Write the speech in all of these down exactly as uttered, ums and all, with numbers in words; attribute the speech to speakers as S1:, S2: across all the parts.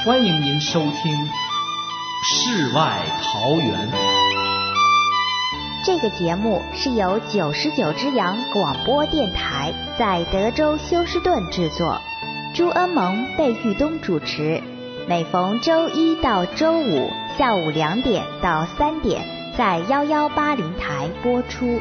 S1: 欢迎您收听《世外桃源》。
S2: 这个节目是由九十九只羊广播电台在德州休斯顿制作，朱恩蒙、贝玉东主持，每逢周一到周五下午两点到三点在幺幺八零台播出。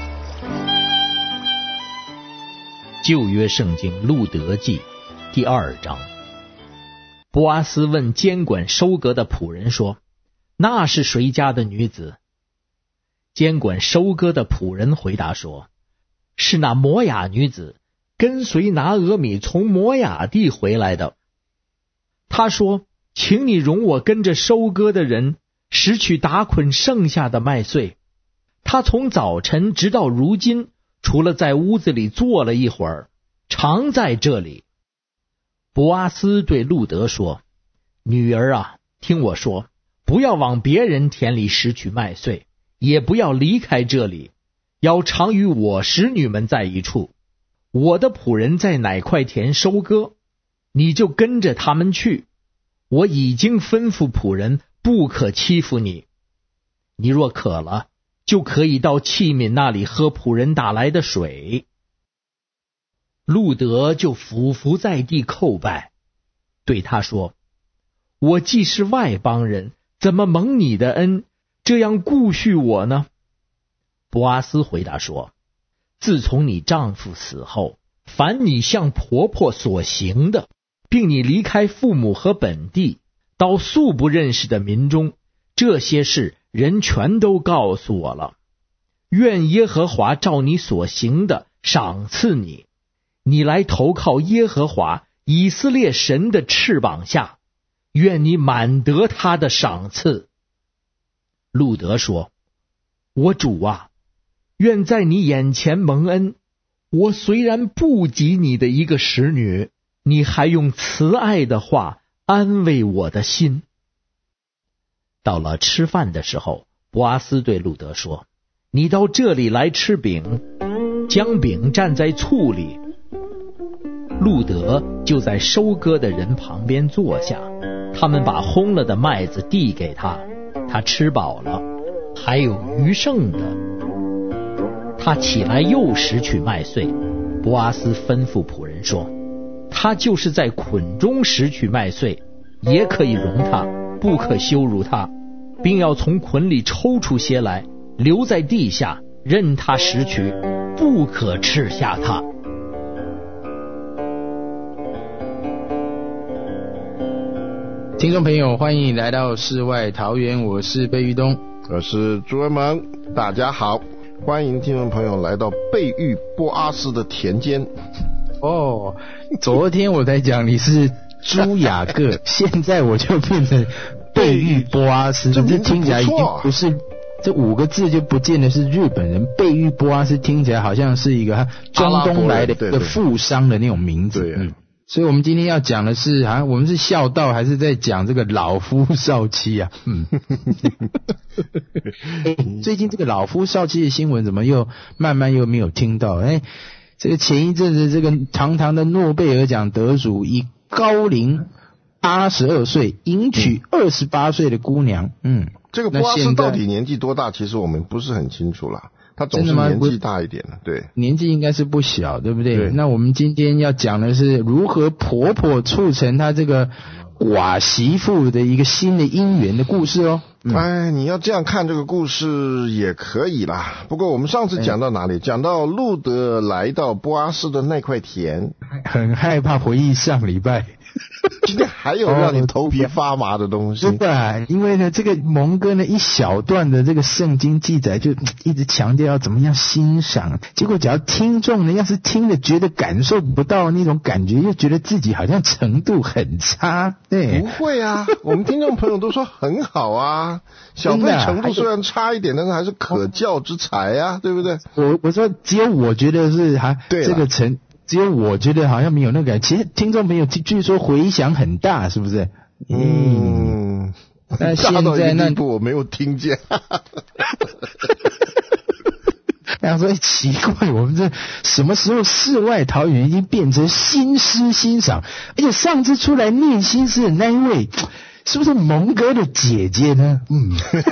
S3: 旧约圣经路德记第二章。波阿斯问监管收割的仆人说：那是谁家的女子？监管收割的仆人回答说：是那摩亚女子，跟随拿俄米从摩亚地回来的。他说：请你容我跟着收割的人拾取打捆剩下的麦穗。他从早晨直到如今，除了在屋子里坐了一会儿，常在这里。波阿斯对路德说：女儿啊，听我说，不要往别人田里拾取麦穗，也不要离开这里，要常与我使女们在一处。我的仆人在哪块田收割，你就跟着他们去。我已经吩咐仆人不可欺负你。你若渴了，就可以到器皿那里喝仆人打来的水。路德就俯伏在地叩拜，对他说：我既是外邦人，怎么蒙你的恩，这样顾恤我呢？波阿斯回答说：自从你丈夫死后，凡你向婆婆所行的，并你离开父母和本地，到素不认识的民中，这些事人全都告诉我了。愿耶和华照你所行的赏赐你，你来投靠耶和华以色列神的翅膀下，愿你满得他的赏赐。路德说：我主啊，愿在你眼前蒙恩。我虽然不及你的一个使女，你还用慈爱的话安慰我的心。到了吃饭的时候，波阿斯对路德说：你到这里来吃饼，将饼蘸在醋里。路德就在收割的人旁边坐下，他们把烘了的麦子递给他，他吃饱了，还有余剩的。他起来又拾取麦穗。波阿斯吩咐仆人说：他就是在捆中拾取麦穗，也可以容他，不可羞辱他，并要从捆里抽出些来，留在地下，任他拾取，不可斥下他。
S4: 听众朋友，欢迎来到世外桃源，我是贝玉东，
S5: 我是朱文蒙，大家好，欢迎听众朋友来到贝玉波阿斯的田间。
S4: 哦，昨天我才讲你是朱雅各，现在我就变成贝玉波阿斯，这听起来已经不是这五个字就不见得是日本人。贝玉波阿斯听起来好像是一个中东来的一个富商的那种名字。
S5: 对、啊
S4: 嗯，所以我们今天要讲的是啊，我们是孝道还是在讲这个老夫少妻啊？嗯，最近这个老夫少妻的新闻怎么又慢慢又没有听到？哎，这个前一阵子这个堂堂的诺贝尔奖得主以高龄八十二岁迎娶二十八岁的姑娘，嗯，
S5: 这个波阿斯到底年纪多大？其实我们不是很清楚啦。他总是年纪大一点的，对，
S4: 年纪应该是不小，对不对？
S5: 对。
S4: 那我们今天要讲的是如何婆婆促成她这个寡媳妇的一个新的姻缘的故事哦。
S5: 嗯、哎，你要这样看这个故事也可以啦。不过我们上次讲到哪里？讲到路德来到波阿斯的那块田，
S4: 很害怕回忆上礼拜。
S5: 今天还有让你头皮发麻的东西。
S4: 真的、啊，因为呢，这个蒙哥呢一小段的这个圣经记载就一直强调要怎么样欣赏，结果只要听众呢要是听了觉得感受不到那种感觉，又觉得自己好像程度很差。对，
S5: 不会啊，我们听众朋友都说很好啊，小费程度虽然差一点，但是还是可教之才啊，对不对？
S4: 我我说只有我觉得是哈，这个成。只有我觉得好像没有那个，其实听众朋友据说回响很大，是不是？
S5: 嗯，那现在那我没有听见。
S4: 想说，哎，奇怪，我们这什么时候世外桃源已经变成新诗欣赏？而且上次出来念新诗的那一位，是不是蒙哥的姐姐呢？嗯，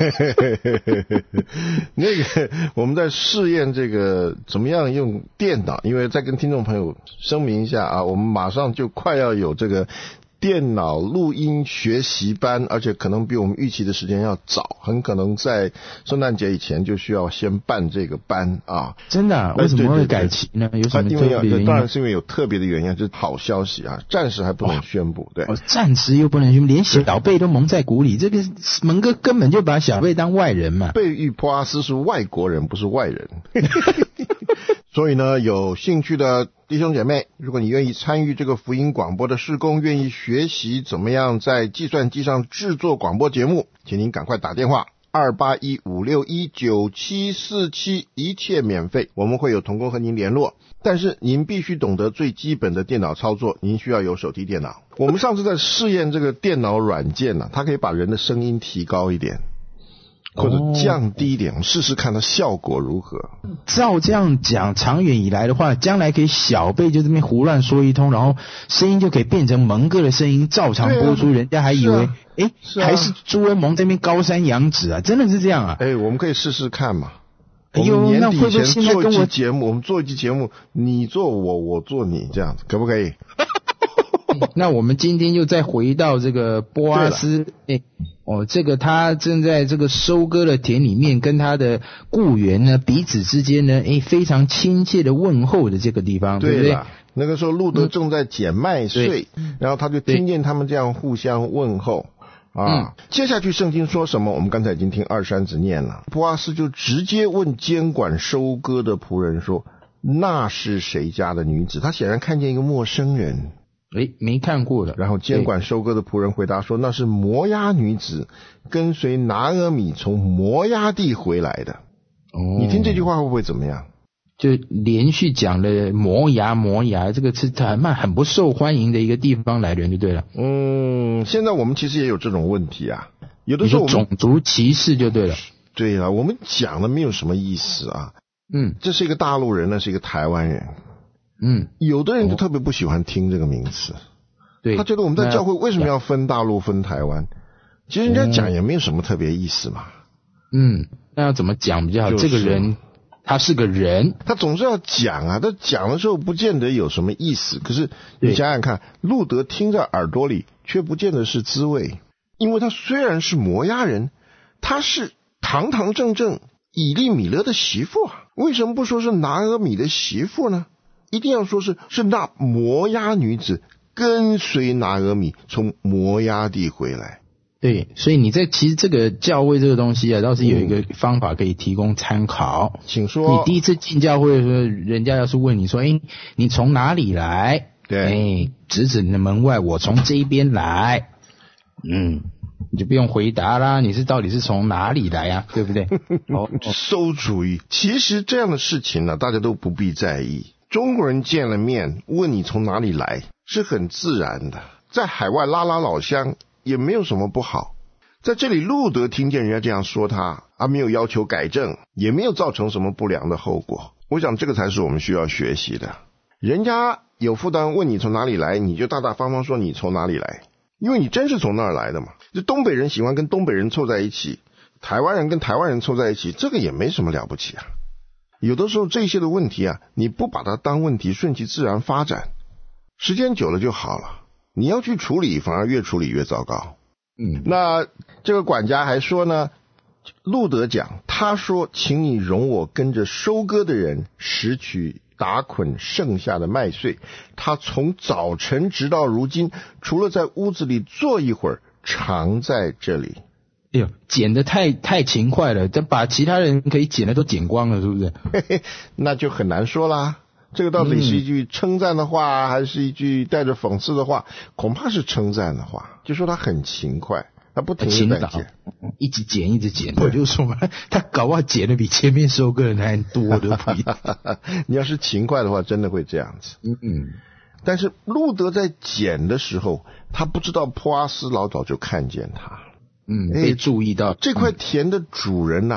S5: 那个我们在试验这个怎么样用电脑，因为再跟听众朋友声明一下啊，我们马上就快要有这个电脑录音学习班，而且可能比我们预期的时间要早，很可能在圣诞节以前就需要先办这个班啊。
S4: 真的、啊？为什么会改期呢？有什么特别原因？
S5: 因为当然是因为有特别的原因，这是好消息啊，暂时还不能宣布。对，
S4: 哦，暂时又不能宣布，连小贝都蒙在鼓里，这个蒙哥根本就把小贝当外人嘛。
S5: 贝玉波阿斯是外国人，不是外人。所以呢，有兴趣的弟兄姐妹，如果你愿意参与这个福音广播的事工，愿意学习怎么样在计算机上制作广播节目，请您赶快打电话二八一五六一九七四七，一切免费，我们会有同工和您联络。但是您必须懂得最基本的电脑操作，您需要有手提电脑。我们上次在试验这个电脑软件呢、啊，它可以把人的声音提高一点或者降低一点，我们试试看它效果如何。
S4: 照这样讲，长远以来的话，将来可以小贝就这边胡乱说一通，然后声音就可以变成蒙哥的声音，照常播出，啊、人家还以为哎、啊啊、还是朱恩蒙这边高山仰止啊，真的是这样啊？
S5: 哎，我们可以试试看嘛。
S4: 哎呦，那会不会现在跟我
S5: 节目，我们做一期节目，你做我，我做你，这样子可不可以？
S4: 那我们今天又再回到这个波阿斯，哎，哦，这个他正在这个收割的田里面，跟他的雇员呢彼此之间呢，哎，非常亲切的问候的这个地方， 对, 对不对？
S5: 那个时候路德正在捡麦穗，嗯、然后他就听见他们这样互相问候啊。嗯、接下去圣经说什么？我们刚才已经听二三子念了，波阿斯就直接问监管收割的仆人说：“那是谁家的女子？”他显然看见一个陌生人。
S4: 诶，没看过的。
S5: 然后监管收割的仆人回答说，那是摩押女子，跟随拿俄米从摩押地回来的。哦，你听这句话会不会怎么样？
S4: 就连续讲了摩押摩押，这个是很很不受欢迎的一个地方来源就对了。
S5: 嗯，现在我们其实也有这种问题啊，有的时候我们
S4: 种族歧视就对了。
S5: 对啊，我们讲的没有什么意思啊。
S4: 嗯，
S5: 这是一个大陆人，那是一个台湾人。
S4: 嗯，
S5: 有的人就特别不喜欢听这个名词，
S4: 对，
S5: 他觉得我们在教会为什么要分大陆分台湾？其实人家讲也没有什么特别意思嘛。
S4: 嗯，那要怎么讲比较好？就是、这个人他是个人，
S5: 他总是要讲啊，他讲的时候不见得有什么意思。可是你想想看，路德听在耳朵里却不见得是滋味，因为他虽然是摩押人，他是堂堂正正以利米勒的媳妇啊，为什么不说是拿俄米的媳妇呢？一定要说是是那摩押女子跟随拿俄米从摩押地回来。
S4: 对，所以你在其实这个教会这个东西啊，倒是有一个方法可以提供参考。
S5: 请说。
S4: 你第一次进教会的时候，人家要是问你说，哎，你从哪里来？
S5: 对，
S4: 哎，指指你的门外，我从这边来。嗯，你就不用回答啦，你是到底是从哪里来啊？对不对？
S5: 哦，馊主意。其实这样的事情呢，大家都不必在意。中国人见了面问你从哪里来是很自然的，在海外拉拉老乡也没有什么不好。在这里路德听见人家这样说他，啊，没有要求改正，也没有造成什么不良的后果。我想这个才是我们需要学习的。人家有负担问你从哪里来，你就大大方方说你从哪里来，因为你真是从那儿来的嘛。就东北人喜欢跟东北人凑在一起，台湾人跟台湾人凑在一起，这个也没什么了不起啊。有的时候这些的问题啊，你不把它当问题，顺其自然发展，时间久了就好了。你要去处理，反而越处理越糟糕。
S4: 嗯，
S5: 那这个管家还说呢，路德讲，他说，请你容我跟着收割的人拾取打捆剩下的麦穗。他从早晨直到如今，除了在屋子里坐一会儿，常在这里。
S4: 哎呦，捡的太太勤快了，这把其他人可以捡的都捡光了，是不是？
S5: 嘿嘿，那就很难说啦。这个到底是一句称赞的话，嗯、还是一句带着讽刺的话？恐怕是称赞的话，就说他很勤快，他不停地在捡，
S4: 一直捡一直捡。我就说嘛，他搞不好捡的比前面收割人还多的不一样。
S5: 你要是勤快的话，真的会这样子。
S4: 嗯嗯。
S5: 但是路德在捡的时候，他不知道波阿斯老早就看见他。
S4: 嗯，被注意到。
S5: 这块田的主人呐、啊，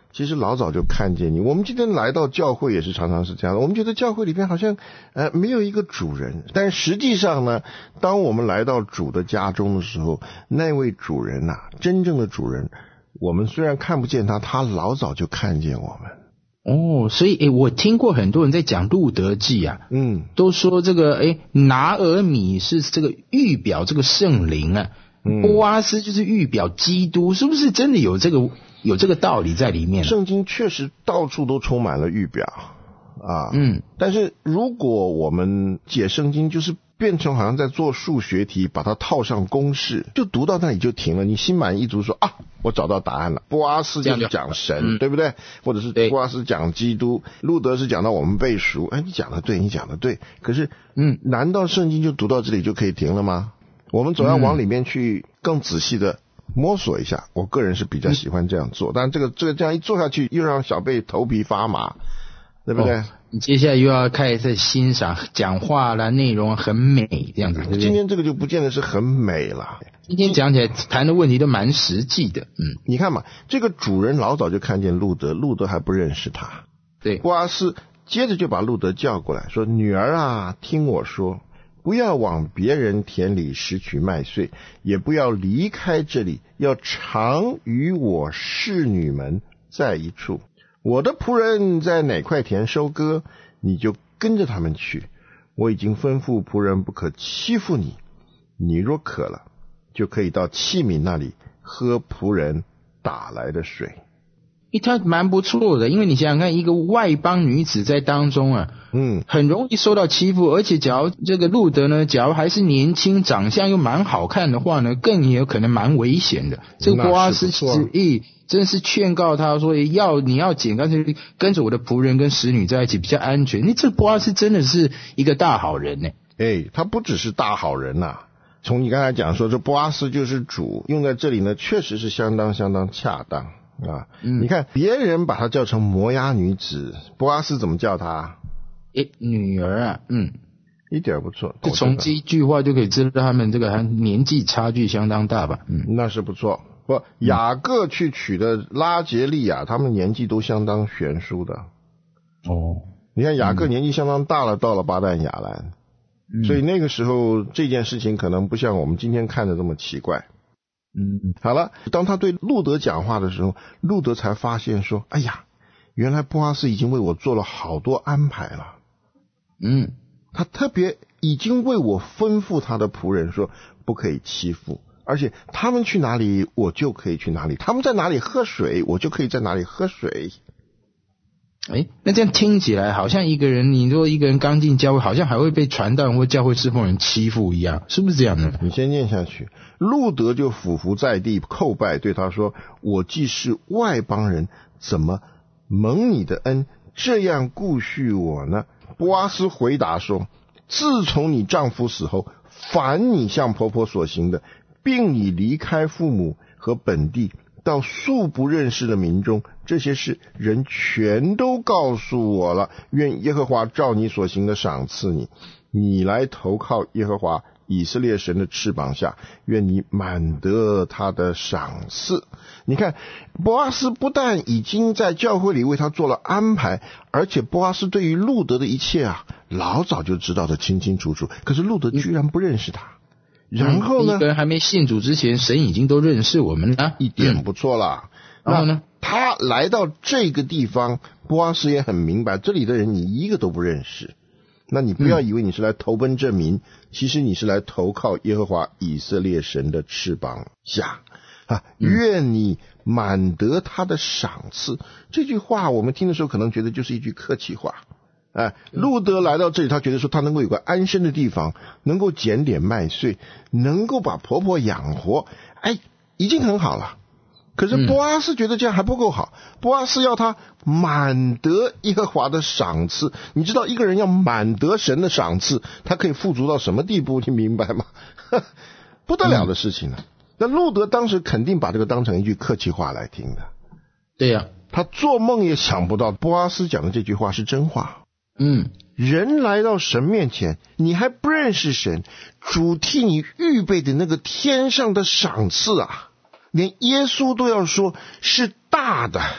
S5: 其实老早就看见你。我们今天来到教会也是常常是这样的，我们觉得教会里边好像呃没有一个主人，但实际上呢，当我们来到主的家中的时候，那位主人啊，真正的主人，我们虽然看不见他，他老早就看见我们。
S4: 哦，所以诶，我听过很多人在讲路德记啊，嗯，都说这个诶，拿俄米是这个预表这个圣灵啊，嗯，波阿斯就是预表基督，是不是真的有这个有这个道理在里面？
S5: 圣经确实到处都充满了预表啊，嗯，但是如果我们解圣经，就是变成好像在做数学题，把它套上公式，就读到那里就停了。你心满意足说啊，我找到答案了。波阿斯就是讲神，对不对？或者是波阿斯讲基督，路德是讲到我们背熟。哎，你讲的对，你讲的对。可是，嗯，难道圣经就读到这里就可以停了吗？我们总要往里面去更仔细的摸索一下。我个人是比较喜欢这样做，但这个这个这样一做下去，又让小贝头皮发麻，对不对？哦，
S4: 你接下来又要开始欣赏讲话啦，内容很美这样子，对不对？
S5: 今天这个就不见得是很美了。
S4: 今天讲起来谈的问题都蛮实际的，嗯，
S5: 你看嘛，这个主人老早就看见路德，路德还不认识他。
S4: 对，
S5: 波阿斯接着就把路德叫过来，说：“女儿啊，听我说，不要往别人田里拾取麦穗，也不要离开这里，要常与我侍女们在一处。我的仆人在哪块田收割，你就跟着他们去。我已经吩咐仆人不可欺负你。你若渴了，就可以到器皿那里喝仆人打来的水。”
S4: 他蛮不错的，因为你想想看，一个外邦女子在当中啊，嗯，很容易受到欺负，而且假如这个路德呢，假如还是年轻，长相又蛮好看的话呢，更也有可能蛮危险的。这个波阿斯其实诶，真是劝告他说，要你要紧，干脆跟着我的仆人跟使女在一起比较安全。你这波阿斯真的是一个大好人呢。
S5: 哎，他不只是大好人呐、啊，从你刚才讲说这波阿斯就是主，用在这里呢，确实是相当相当恰当。啊，嗯，你看别人把她叫成摩押女子，波阿斯怎么叫她？
S4: 诶，女儿啊，嗯，
S5: 一点不错。
S4: 就从这一句话就可以知道他们这个年纪差距相当大吧？
S5: 嗯，那是不错。不，雅各去娶的拉结利亚，他们年纪都相当悬殊的。哦，你看雅各年纪相当大了，到了巴旦亚兰，嗯，所以那个时候这件事情可能不像我们今天看的这么奇怪。嗯，好了，当他对路德讲话的时候，路德才发现说，哎呀，原来波阿斯已经为我做了好多安排了。嗯，他特别已经为我吩咐他的仆人说不可以欺负，而且他们去哪里我就可以去哪里，他们在哪里喝水我就可以在哪里喝水。
S4: 哎，那这样听起来好像一个人，你说一个人刚进教会，好像还会被传道人或教会侍奉人欺负一样，是不是这样呢？
S5: 你先念下去。路德就俯伏在地叩拜，对他说：“我既是外邦人，怎么蒙你的恩，这样顾恤我呢？”波阿斯回答说：“自从你丈夫死后，凡你向婆婆所行的，并你离开父母和本地，到素不认识的民中，这些事人全都告诉我了。愿耶和华照你所行的赏赐你，你来投靠耶和华以色列神的翅膀下，愿你满得他的赏赐。”你看，波阿斯不但已经在教会里为他做了安排，而且波阿斯对于路德的一切啊，老早就知道的清清楚楚。可是路德居然不认识他。然后呢，
S4: 一个人还没信主之前，神已经都认识我们了，
S5: 一点不错啦。
S4: 然后呢，
S5: 他来到这个地方，波阿斯也很明白，这里的人你一个都不认识。那你不要以为你是来投奔这民，嗯，其实你是来投靠耶和华以色列神的翅膀下啊，愿你满得他的赏赐。这句话我们听的时候可能觉得就是一句客气话。哎，路德来到这里，他觉得说他能够有个安身的地方，能够捡点麦穗，能够把婆婆养活，哎，已经很好了。可是波阿斯觉得这样还不够好，波阿斯要他满得耶和华的赏赐。你知道一个人要满得神的赏赐，他可以富足到什么地步，你明白吗？不得了的事情了。那路德当时肯定把这个当成一句客气话来听的。
S4: 对呀，啊，
S5: 他做梦也想不到波阿斯讲的这句话是真话。嗯，人来到神面前，你还不认识神，主替你预备的那个天上的赏赐啊，连耶稣都要说是大的，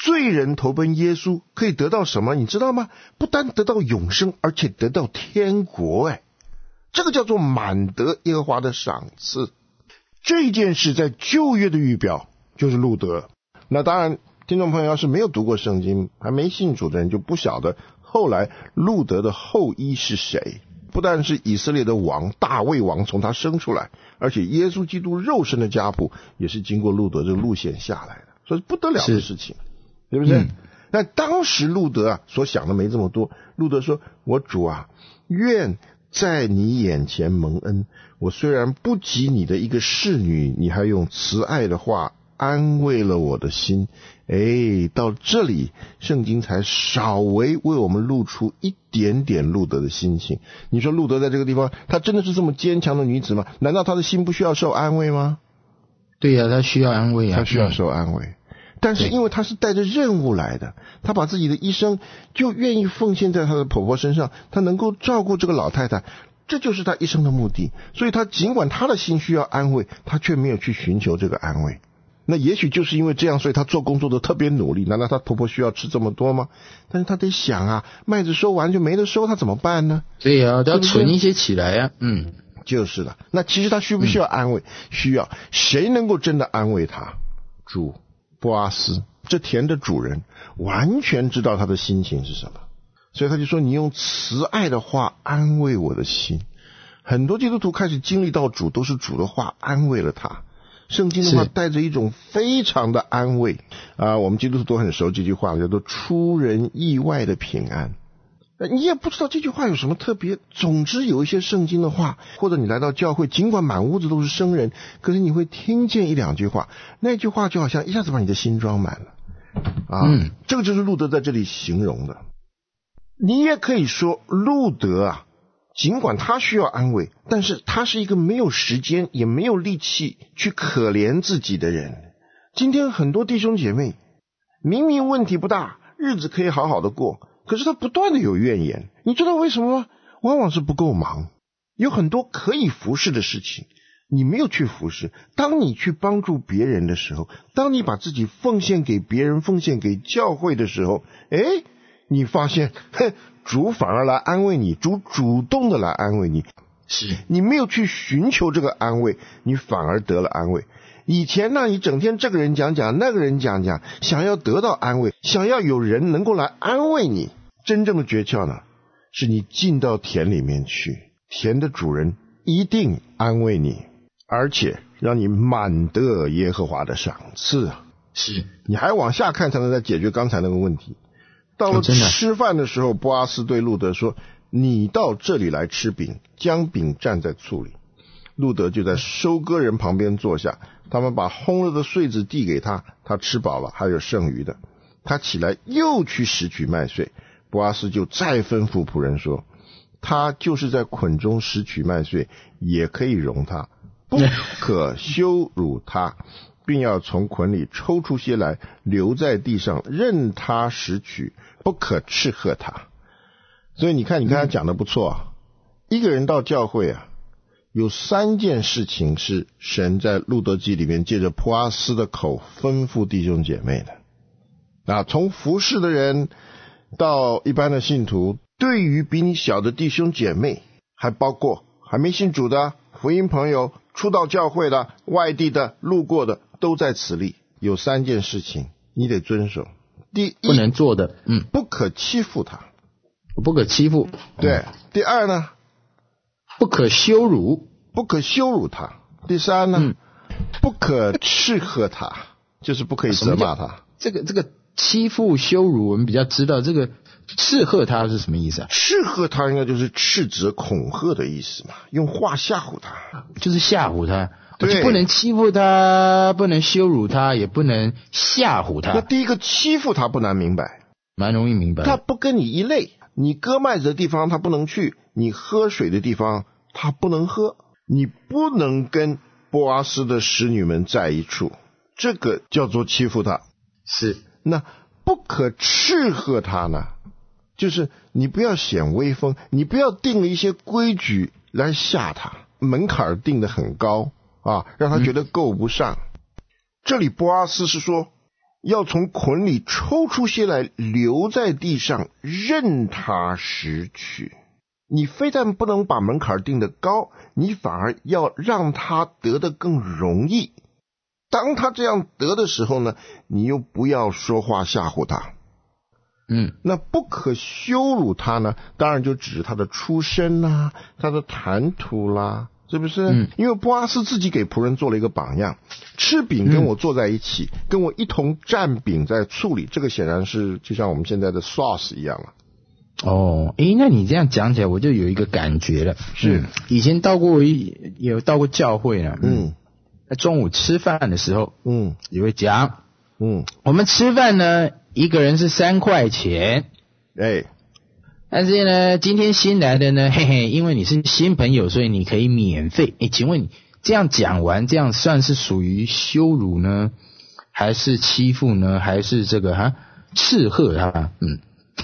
S5: 罪人投奔耶稣可以得到什么？你知道吗？不单得到永生，而且得到天国。哎，这个叫做满得耶和华的赏赐。这件事在旧约的预表就是路德。那当然，听众朋友要是没有读过圣经，还没信主的人就不晓得后来路德的后裔是谁。不但是以色列的王大卫王从他生出来，而且耶稣基督肉身的家谱也是经过路德这个路线下来的，所以不得了的事情，对不对？嗯，但当时路德啊所想的没这么多。路德说，我主啊，愿在你眼前蒙恩，我虽然不及你的一个侍女，你还用慈爱的话安慰了我的心。哎，到这里圣经才稍微为我们露出一点点路德的心情。你说路德在这个地方，她真的是这么坚强的女子吗？难道她的心不需要受安慰吗？
S4: 对呀、啊，她需要安慰啊，
S5: 她需要受安慰。但是因为她是带着任务来的，她把自己的一生就愿意奉献在她的婆婆身上，她能够照顾这个老太太，这就是她一生的目的。所以她尽管她的心需要安慰，她却没有去寻求这个安慰。那也许就是因为这样，所以她做工作的特别努力。难道她婆婆需要吃这么多吗？但是她得想啊，麦子收完就没得收，她怎么办呢？
S4: 对呀、啊，都要存一些起来呀、啊。嗯，
S5: 就是了。那其实她需不需要安慰？嗯、需要。谁能够真的安慰她？主波阿斯，这田的主人完全知道她的心情是什么，所以他就说：“你用慈爱的话安慰我的心。”很多基督徒开始经历到主，都是主的话安慰了他。圣经的话带着一种非常的安慰啊，我们基督徒都很熟这句话，叫做出人意外的平安。你也不知道这句话有什么特别，总之有一些圣经的话，或者你来到教会，尽管满屋子都是生人，可是你会听见一两句话，那句话就好像一下子把你的心装满了啊、嗯。这个就是路德在这里形容的。你也可以说路德啊，尽管他需要安慰，但是他是一个没有时间也没有力气去可怜自己的人。今天很多弟兄姐妹明明问题不大，日子可以好好的过，可是他不断的有怨言。你知道为什么吗？往往是不够忙，有很多可以服侍的事情你没有去服侍。当你去帮助别人的时候，当你把自己奉献给别人，奉献给教会的时候，诶，你发现嘿，主反而来安慰你，主主动的来安慰你。
S4: 是
S5: 你没有去寻求这个安慰，你反而得了安慰。以前呢，你整天这个人讲讲那个人讲讲，想要得到安慰，想要有人能够来安慰你。真正的诀窍呢，是你进到田里面去，田的主人一定安慰你，而且让你满得耶和华的赏赐。
S4: 是
S5: 你还往下看才能再解决刚才那个问题。到了吃饭的时候，波阿斯对路德说：“你到这里来吃饼，将饼蘸在醋里。”路德就在收割人旁边坐下，他们把烘了的穗子递给他，他吃饱了，还有剩余的。他起来又去拾取麦穗，波阿斯就再吩咐仆人说：“他就是在捆中拾取麦穗，也可以容他，不可羞辱他。”并要从捆里抽出些来，留在地上，任他拾取，不可斥喝他。所以你看，你刚才讲的不错啊。一个人到教会啊，有三件事情是神在路德记里面借着波阿斯的口吩咐弟兄姐妹的。啊，从服侍的人到一般的信徒，对于比你小的弟兄姐妹，还包括还没信主的福音朋友、初到教会的、外地的、路过的，都在此例。有三件事情你得遵守。第一，
S4: 不能做的，嗯，
S5: 不可欺负他，
S4: 不可欺负。
S5: 对。嗯、第二呢，
S4: 不可羞辱，
S5: 不可羞辱他。第三呢，嗯、不可斥喝他，就是不可以责骂他。
S4: 这个这个欺负、羞辱，我们比较知道。这个斥喝他是什么意思啊？
S5: 斥喝他应该就是斥责、恐吓的意思嘛，用话吓唬他，
S4: 就是吓唬他。对，不能欺负他，不能羞辱他，也不能吓唬他。
S5: 那第一个欺负他不难明白，
S4: 蛮容易明白。
S5: 他不跟你一类，你割麦子的地方他不能去，你喝水的地方他不能喝，你不能跟波阿斯的使女们在一处，这个叫做欺负他。
S4: 是。
S5: 那不可斥喝他呢，就是你不要显威风，你不要定了一些规矩来吓他，门槛定得很高啊，让他觉得够不上。嗯、这里波阿斯是说， 要从捆里抽出些来，留在地上，任他拾取。你非但不能把门槛定得高，你反而要让他得得更容易。当他这样得的时候呢，你又不要说话吓唬他。
S4: 嗯，
S5: 那不可羞辱他呢，当然就指他的出身啦，他的谈吐啦，是不是？嗯，因为波阿斯自己给仆人做了一个榜样，吃饼跟我坐在一起，嗯、跟我一同蘸饼在醋里，这个显然是就像我们现在的 sauce 一样了。
S4: 哦，诶，那你这样讲起来，我就有一个感觉了。
S5: 是，
S4: 嗯、以前到过一有到过教会呢。
S5: 嗯，
S4: 在中午吃饭的时候，
S5: 嗯，
S4: 也会讲，
S5: 嗯，
S4: 我们吃饭呢，一个人是三块钱，
S5: 哎，
S4: 但是呢，今天新来的呢，嘿嘿，因为你是新朋友，所以你可以免费。诶，请问你这样讲完，这样算是属于羞辱呢，还是欺负呢，还是这个哈斥喝他？嗯。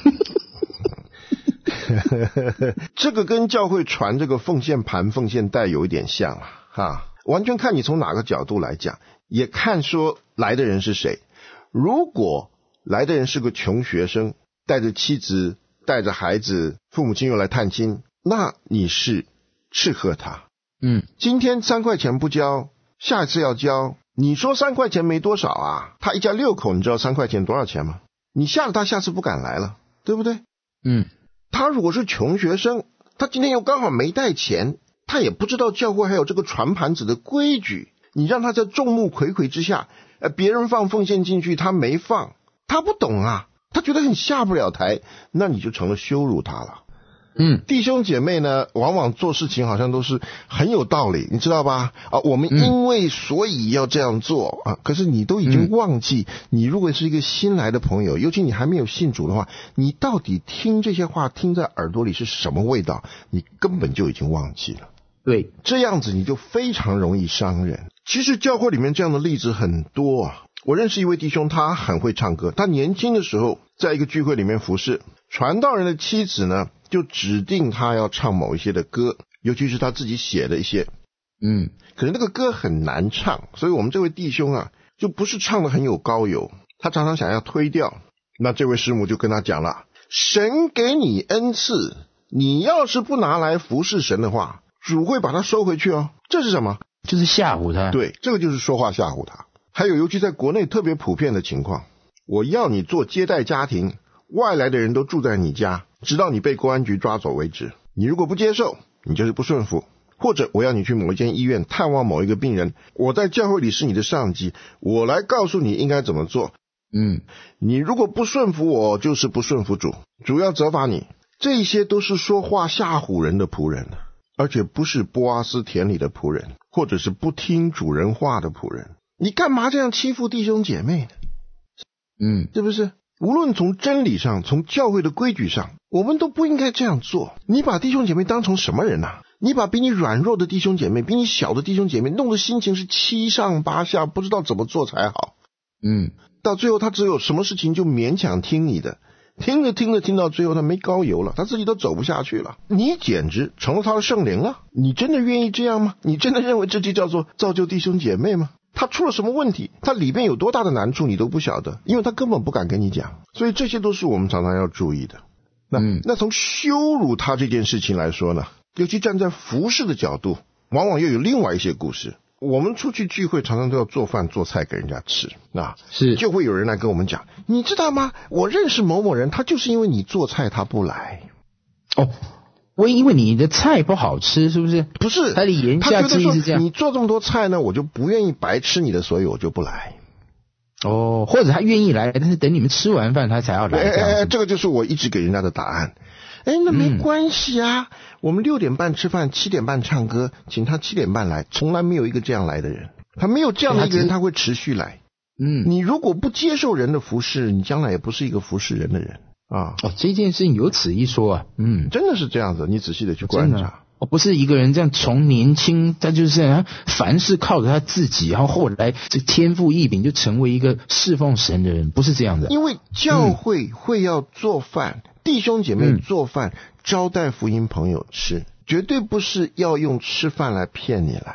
S5: 这个跟教会传这个奉献盘奉献袋有一点像了哈，完全看你从哪个角度来讲，也看说来的人是谁。如果来的人是个穷学生，带着妻子带着孩子，父母亲又来探亲，那你是斥喝他。
S4: 嗯，
S5: 今天三块钱不交，下一次要交，你说三块钱没多少啊，他一家六口，你知道三块钱多少钱吗？你吓得他下次不敢来了，对不对？
S4: 嗯，
S5: 他如果是穷学生，他今天又刚好没带钱，他也不知道教会还有这个传盘子的规矩，你让他在众目睽睽之下，呃，别人放奉献进去，他没放，他不懂啊，他觉得很下不了台，那你就成了羞辱他了。
S4: 嗯，
S5: 弟兄姐妹呢，往往做事情好像都是很有道理，你知道吧？啊，我们因为所以要这样做、嗯、啊，可是你都已经忘记、嗯，你如果是一个新来的朋友，尤其你还没有信主的话，你到底听这些话听在耳朵里是什么味道，你根本就已经忘记了。
S4: 对，
S5: 这样子你就非常容易伤人。其实教会里面这样的例子很多啊。我认识一位弟兄，他很会唱歌，他年轻的时候在一个聚会里面服侍，传道人的妻子呢就指定他要唱某一些的歌，尤其是他自己写的一些，
S4: 嗯，
S5: 可是那个歌很难唱，所以我们这位弟兄啊就不是唱得很有高油，他常常想要推掉。那这位师母就跟他讲了，神给你恩赐，你要是不拿来服侍神的话，主会把它收回去哦。这是什么？
S4: 就是吓唬他。
S5: 对，这个就是说话吓唬他。还有尤其在国内特别普遍的情况，我要你做接待家庭，外来的人都住在你家，直到你被公安局抓走为止。你如果不接受，你就是不顺服。或者我要你去某一间医院探望某一个病人，我在教会里是你的上级，我来告诉你应该怎么做。
S4: 嗯，
S5: 你如果不顺服我，就是不顺服主，主要责罚你。这些都是说话吓唬人的仆人，而且不是波阿斯田里的仆人，或者是不听主人话的仆人。你干嘛这样欺负弟兄姐妹呢？
S4: 嗯，
S5: 是不是？无论从真理上，从教会的规矩上，我们都不应该这样做。你把弟兄姐妹当成什么人啊？你把比你软弱的弟兄姐妹，比你小的弟兄姐妹，弄得心情是七上八下，不知道怎么做才好。
S4: 嗯，
S5: 到最后他只有什么事情就勉强听你的，听着听着听到最后他没高油了，他自己都走不下去了，你简直成了他的圣灵了。你真的愿意这样吗？你真的认为这就叫做造就弟兄姐妹吗？他出了什么问题，他里面有多大的难处你都不晓得，因为他根本不敢跟你讲。所以这些都是我们常常要注意的。那、嗯、那从羞辱他这件事情来说呢，尤其站在服侍的角度，往往又有另外一些故事。我们出去聚会常常都要做饭做菜给人家吃，啊，
S4: 是
S5: 就会有人来跟我们讲，你知道吗？我认识某某人，他就是因为你做菜他不来。
S4: 哦，我因为你的菜不好吃，是不是？
S5: 不是，
S4: 他的言下之意是这样。
S5: 你做这么多菜呢，我就不愿意白吃你的，所以我就不来。
S4: 哦，或者他愿意来，但是等你们吃完饭他才要来。
S5: 哎哎哎，这个就是我一直给人家的答案。哎，那没关系啊、嗯，我们六点半吃饭，七点半唱歌，请他七点半来，从来没有一个这样来的人。他没有这样的一个人，他会持续来。嗯，你如果不接受人的服侍，你将来也不是一个服侍人的人啊。
S4: 哦，这件事情有此一说啊。嗯，
S5: 真的是这样子，你仔细的去观察。
S4: 哦，不是一个人这样从年轻，他就是啊，凡事靠着他自己，然后后来这天赋异禀就成为一个侍奉神的人，不是这样的。
S5: 因为教会会要做饭。嗯，弟兄姐妹做饭、嗯、招待福音朋友吃，绝对不是要用吃饭来骗你来。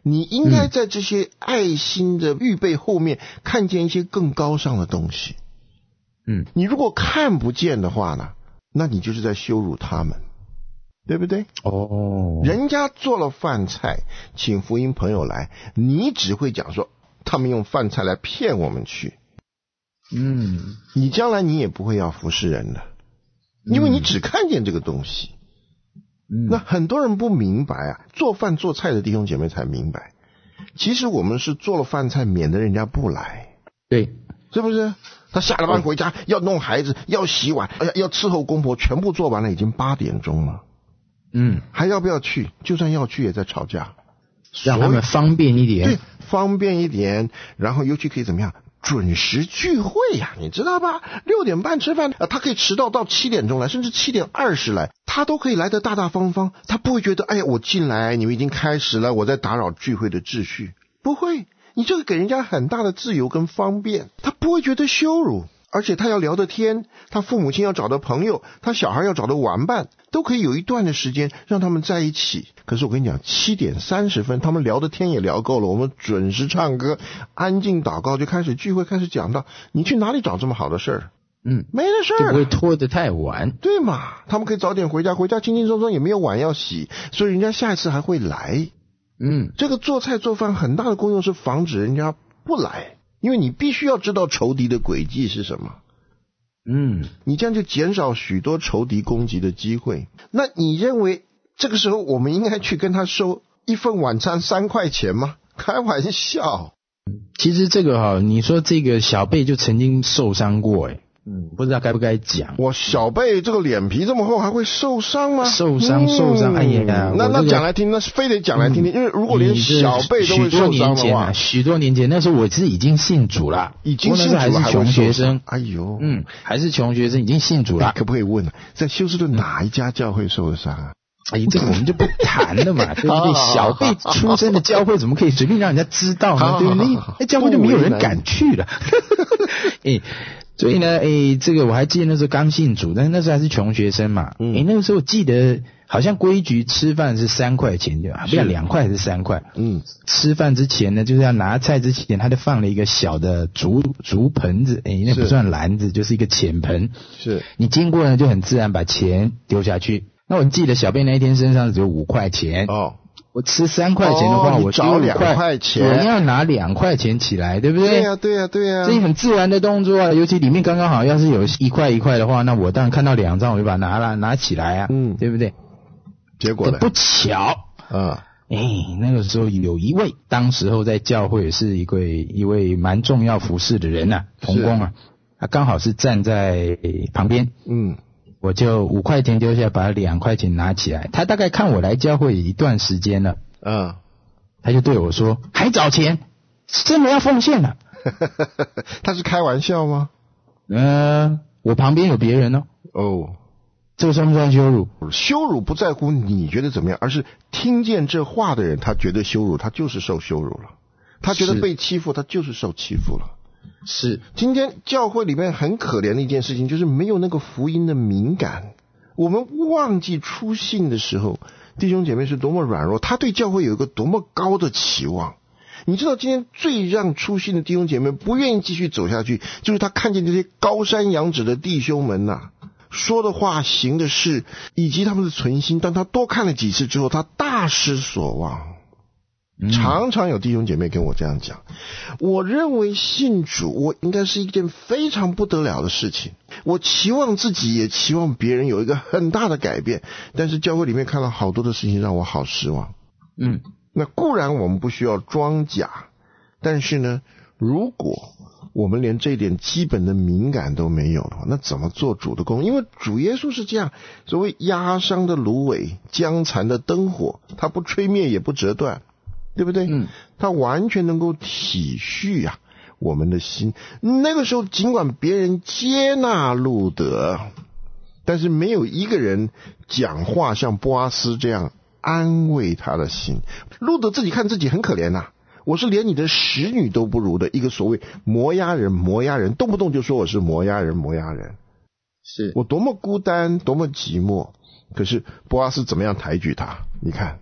S5: 你应该在这些爱心的预备后面看见一些更高尚的东西。
S4: 嗯，
S5: 你如果看不见的话呢，那你就是在羞辱他们，对不对？
S4: 哦，
S5: 人家做了饭菜，请福音朋友来，你只会讲说他们用饭菜来骗我们去。
S4: 嗯，
S5: 你将来你也不会要服侍人的，因为你只看见这个东西。
S4: 嗯，
S5: 那很多人不明白啊，做饭做菜的弟兄姐妹才明白，其实我们是做了饭菜，免得人家不来。
S4: 对，
S5: 是不是？他下了班回家要弄孩子，要洗碗，要伺候公婆，全部做完了，已经八点钟了。
S4: 嗯，
S5: 还要不要去？就算要去，也在吵架，
S4: 让他们方便一点。
S5: 对，方便一点，然后尤其可以怎么样？准时聚会呀、啊，你知道吧？六点半吃饭，呃，他可以迟到到七点钟来，甚至七点二十来，他都可以来得大大方方，他不会觉得，哎呀，我进来，你们已经开始了，我在打扰聚会的秩序，不会。你这个给人家很大的自由跟方便，他不会觉得羞辱，而且他要聊得天，他父母亲要找的朋友，他小孩要找的玩伴，都可以有一段的时间让他们在一起。可是我跟你讲，七点三十分他们聊的天也聊够了，我们准时唱歌，安静祷告，就开始聚会，开始讲到，你去哪里找这么好的事儿？
S4: 嗯，
S5: 没的事儿，
S4: 就不会拖得太晚，
S5: 对嘛？他们可以早点回家，回家轻轻松松，也没有碗要洗，所以人家下一次还会来。
S4: 嗯，
S5: 这个做菜做饭很大的功用是防止人家不来，因为你必须要知道仇敌的诡计是什么。
S4: 嗯，
S5: 你这样就减少许多仇敌攻击的机会。那你认为这个时候我们应该去跟他收一份晚餐三块钱吗？开玩笑。
S4: 其实这个哈，你说这个小贝就曾经受伤过哎。嗯，不知道该不该讲。
S5: 我小贝这个脸皮这么厚，还会受伤吗？
S4: 受伤，受伤，哎呀，
S5: 那那讲来听，那是非得讲来听听，因为如果连小贝都会受伤的话，
S4: 许多年前那时候我是已经信主了，
S5: 已经信主了，
S4: 还是穷学生，
S5: 哎呦，
S4: 嗯，还是穷学生，已经信主了。
S5: 可不可以问，在休斯顿哪一家教会受伤啊？
S4: 哎，这个我们就不谈了嘛，对不对？小贝出身的教会怎么可以随便让人家知道呢？对不对？那教会就没有人敢去了。哎。所以呢，诶，这个我还记得那时候刚信主，但是那时候还是穷学生嘛。嗯，诶，那个时候记得好像规矩吃饭是三块钱，对吧？不要两块还是三块？嗯，吃饭之前呢，就是要拿菜之前，他就放了一个小的竹竹盆子，诶，那不算篮子，就是一个浅盆。是，你经过呢，就很自然把钱丢下去。那我记得小贝那一天身上只有五块钱。哦。我吃三块钱的话，哦、我
S5: 找两块钱，
S4: 我要拿两块钱起来，对不对？
S5: 对呀、啊，对呀、啊，对呀、啊。
S4: 这很自然的动作啊，尤其里面刚刚好，要是有一块一块的话，那我当然看到两张，我就把它拿了拿起来啊，嗯，对不对？
S5: 结果呢？
S4: 不巧，嗯，哎，那个时候有一位，当时候在教会是一位一位蛮重要服侍的人呐、啊，同工啊，他刚好是站在旁边，嗯。我就五块钱丢下，把两块钱拿起来。他大概看我来教会一段时间了，嗯，他就对我说：“还找钱，真的要奉献了。”
S5: 他是开玩笑吗？
S4: 嗯、呃，我旁边有别人哦。哦，这个算不算羞辱？
S5: 羞辱不在乎你觉得怎么样，而是听见这话的人，他觉得羞辱，他就是受羞辱了；他觉得被欺负，他就是受欺负了。
S4: 是，
S5: 今天教会里面很可怜的一件事情，就是没有那个福音的敏感。我们忘记初信的时候，弟兄姐妹是多么软弱，他对教会有一个多么高的期望。你知道今天最让初信的弟兄姐妹不愿意继续走下去，就是他看见这些高山仰止的弟兄们呐、啊，说的话行的事以及他们的存心，当他多看了几次之后，他大失所望。常常有弟兄姐妹跟我这样讲，我认为信主我应该是一件非常不得了的事情，我期望自己也期望别人有一个很大的改变，但是教会里面看了好多的事情让我好失望。嗯，那固然我们不需要装假，但是呢，如果我们连这一点基本的敏感都没有的话，那怎么做主的工？因为主耶稣是这样，所谓压伤的芦苇，将残的灯火，他不吹灭也不折断，对不对？嗯，他完全能够体恤啊我们的心。那个时候尽管别人接纳路德，但是没有一个人讲话像波阿斯这样安慰他的心。路德自己看自己很可怜呐、啊，我是连你的使女都不如的一个所谓摩押人，摩押人动不动就说我是摩押人，摩押人，是我多么孤单，多么寂寞。可是波阿斯怎么样抬举他？你看，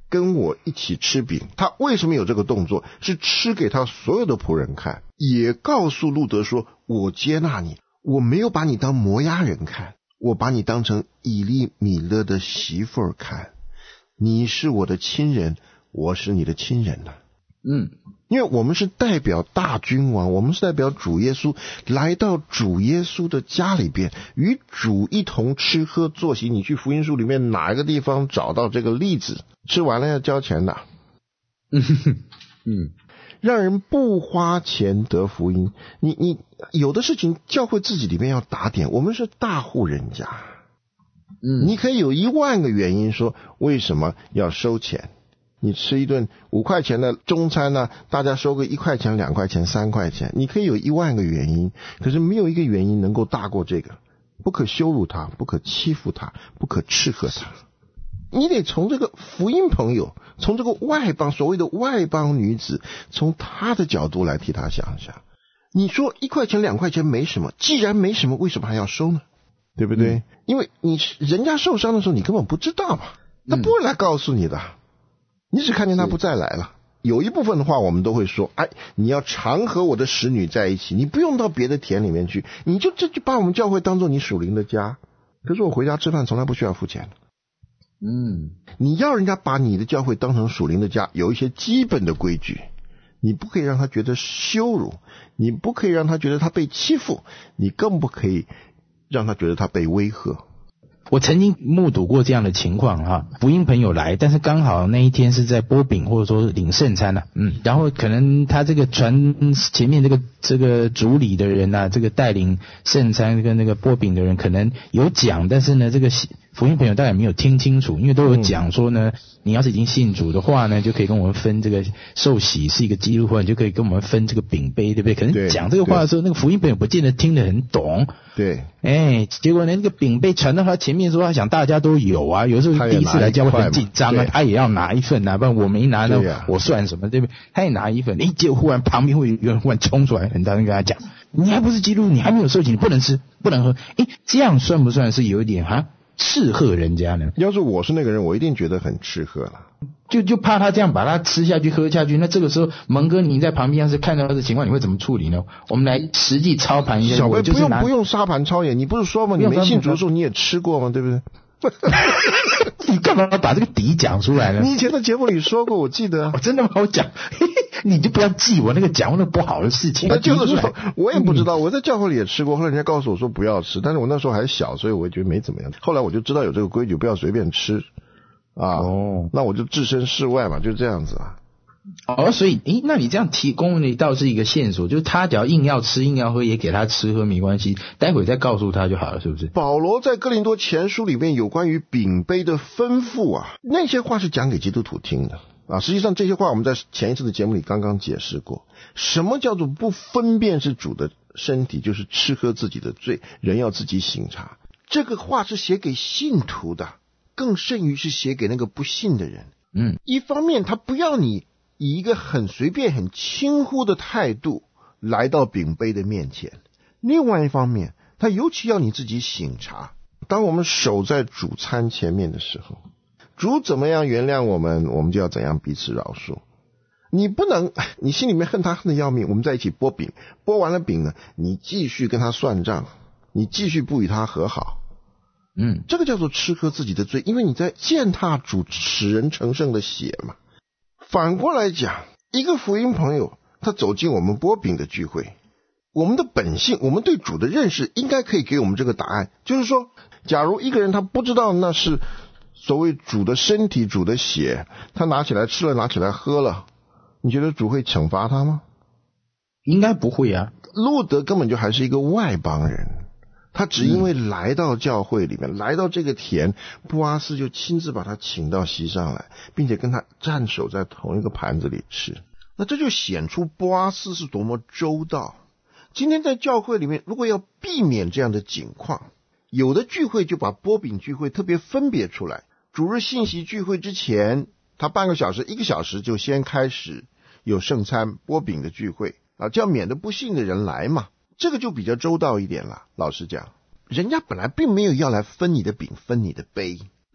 S5: 跟我一起吃饼。他为什么有这个动作？是吃给他所有的仆人看，也告诉路德说，我接纳你，我没有把你当摩押人看，我把你当成以利米勒的媳妇儿看，你是我的亲人，我是你的亲人了。
S4: 嗯，
S5: 因为我们是代表大君王，我们是代表主耶稣来到主耶稣的家里边，与主一同吃喝坐席。你去福音书里面哪一个地方找到这个例子？吃完了要交钱的。
S4: 嗯嗯，
S5: 让人不花钱得福音。你你有的事情教会自己里面要打点，我们是大户人家。
S4: 嗯，
S5: 你可以有一万个原因说为什么要收钱。你吃一顿五块钱的中餐呢，大家收个一块钱、两块钱、三块钱，你可以有一万个原因，可是没有一个原因能够大过这个。不可羞辱他，不可欺负他，不可斥喝他。你得从这个福音朋友，从这个外邦所谓的外邦女子，从她的角度来替她想想。你说一块钱、两块钱没什么，既然没什么，为什么还要收呢？对不对？嗯、因为你人家受伤的时候，你根本不知道嘛，他不会来告诉你的。嗯，你只看见他不再来了。有一部分的话我们都会说，哎，你要常和我的使女在一起，你不用到别的田里面去，你就这就把我们教会当做你属灵的家。可是我回家吃饭从来不需要付钱。
S4: 嗯，
S5: 你要人家把你的教会当成属灵的家，有一些基本的规矩，你不可以让他觉得羞辱，你不可以让他觉得他被欺负，你更不可以让他觉得他被威吓。
S4: 我曾经目睹过这样的情况哈，福音朋友来，但是刚好那一天是在拨饼或者说领圣餐呢、啊，嗯，然后可能他这个传前面这个这个主礼的人啊，这个带领圣餐跟那个拨饼的人可能有讲，但是呢，这个福音朋友大概没有听清楚，因为都有讲说呢，嗯、你要是已经信主的话呢，就可以跟我们分这个受洗是一个基督徒，你就可以跟我们分这个饼杯，对不对？可能讲这个话的时候，那个福音朋友不见得听得很懂。
S5: 对，
S4: 哎，结果呢，那个饼被传到他前面说，他想大家都有啊，有时候第一次来教会很紧张啊，他也要拿一份啊，不然我没拿呢，啊、我算什么，对不对？他也拿一份，哎，结果忽然旁边会有人忽然冲出来，很大声跟他讲，你还不是基督徒，你还没有受洗，你不能吃，不能喝，哎，这样算不算是有一点哈斥喝人家呢？
S5: 要是我是那个人，我一定觉得很斥喝了。
S4: 就就怕他这样把他吃下去喝下去，那这个时候蒙哥你在旁边要是看到这情况，你会怎么处理呢？我们来实际操盘一下。
S5: 小贝不用不用沙盘操演，你不是说吗？你没信主的时候你也吃过吗？对不对？
S4: 你干嘛把这个底讲出来呢？
S5: 你以前在节目里说过，我记得。
S4: 我真的吗？我讲，你就不要记我那个讲那个不好的事情。
S5: 就是说，我也不知道，我在教会里也吃过，后来人家告诉我说不要吃，但是我那时候还小，所以我也觉得没怎么样。后来我就知道有这个规矩，不要随便吃。啊，哦，那我就置身事外嘛，就这样子啊。
S4: 哦，所以，诶，那你这样提供的倒是一个线索，就是他只要硬要吃、硬要喝，也给他吃喝没关系，待会再告诉他就好了，是不是？
S5: 保罗在哥林多前书里面有关于饼杯的吩咐啊，那些话是讲给基督徒听的啊。实际上这些话我们在前一次的节目里刚刚解释过，什么叫做不分辨是主的身体，就是吃喝自己的罪，人要自己省察。这个话是写给信徒的。更甚于是写给那个不信的人。
S4: 嗯，
S5: 一方面他不要你以一个很随便很轻忽的态度来到饼杯的面前，另外一方面他尤其要你自己省察。当我们守在主餐前面的时候，主怎么样原谅我们，我们就要怎样彼此饶恕。你不能你心里面恨他恨得要命，我们在一起剥饼，剥完了饼呢，你继续跟他算账，你继续不与他和好。
S4: 嗯，
S5: 这个叫做吃喝自己的罪，因为你在践踏主使人成圣的血嘛。反过来讲，一个福音朋友他走进我们剥饼的聚会，我们的本性，我们对主的认识应该可以给我们这个答案，就是说，假如一个人他不知道那是所谓主的身体、主的血，他拿起来吃了，拿起来喝了，你觉得主会惩罚他吗？
S4: 应该不会啊。
S5: 路德根本就还是一个外邦人，他只因为来到教会里面、嗯、来到这个田，布阿斯就亲自把他请到席上来，并且跟他站守在同一个盘子里吃。那这就显出布阿斯是多么周到。今天在教会里面，如果要避免这样的景况，有的聚会就把剥饼聚会特别分别出来，主日信息聚会之前，他半个小时一个小时就先开始有圣餐剥饼的聚会啊，这样免得不信的人来嘛。这个就比较周到一点了。老实讲，人家本来并没有要来分你的饼分你的杯，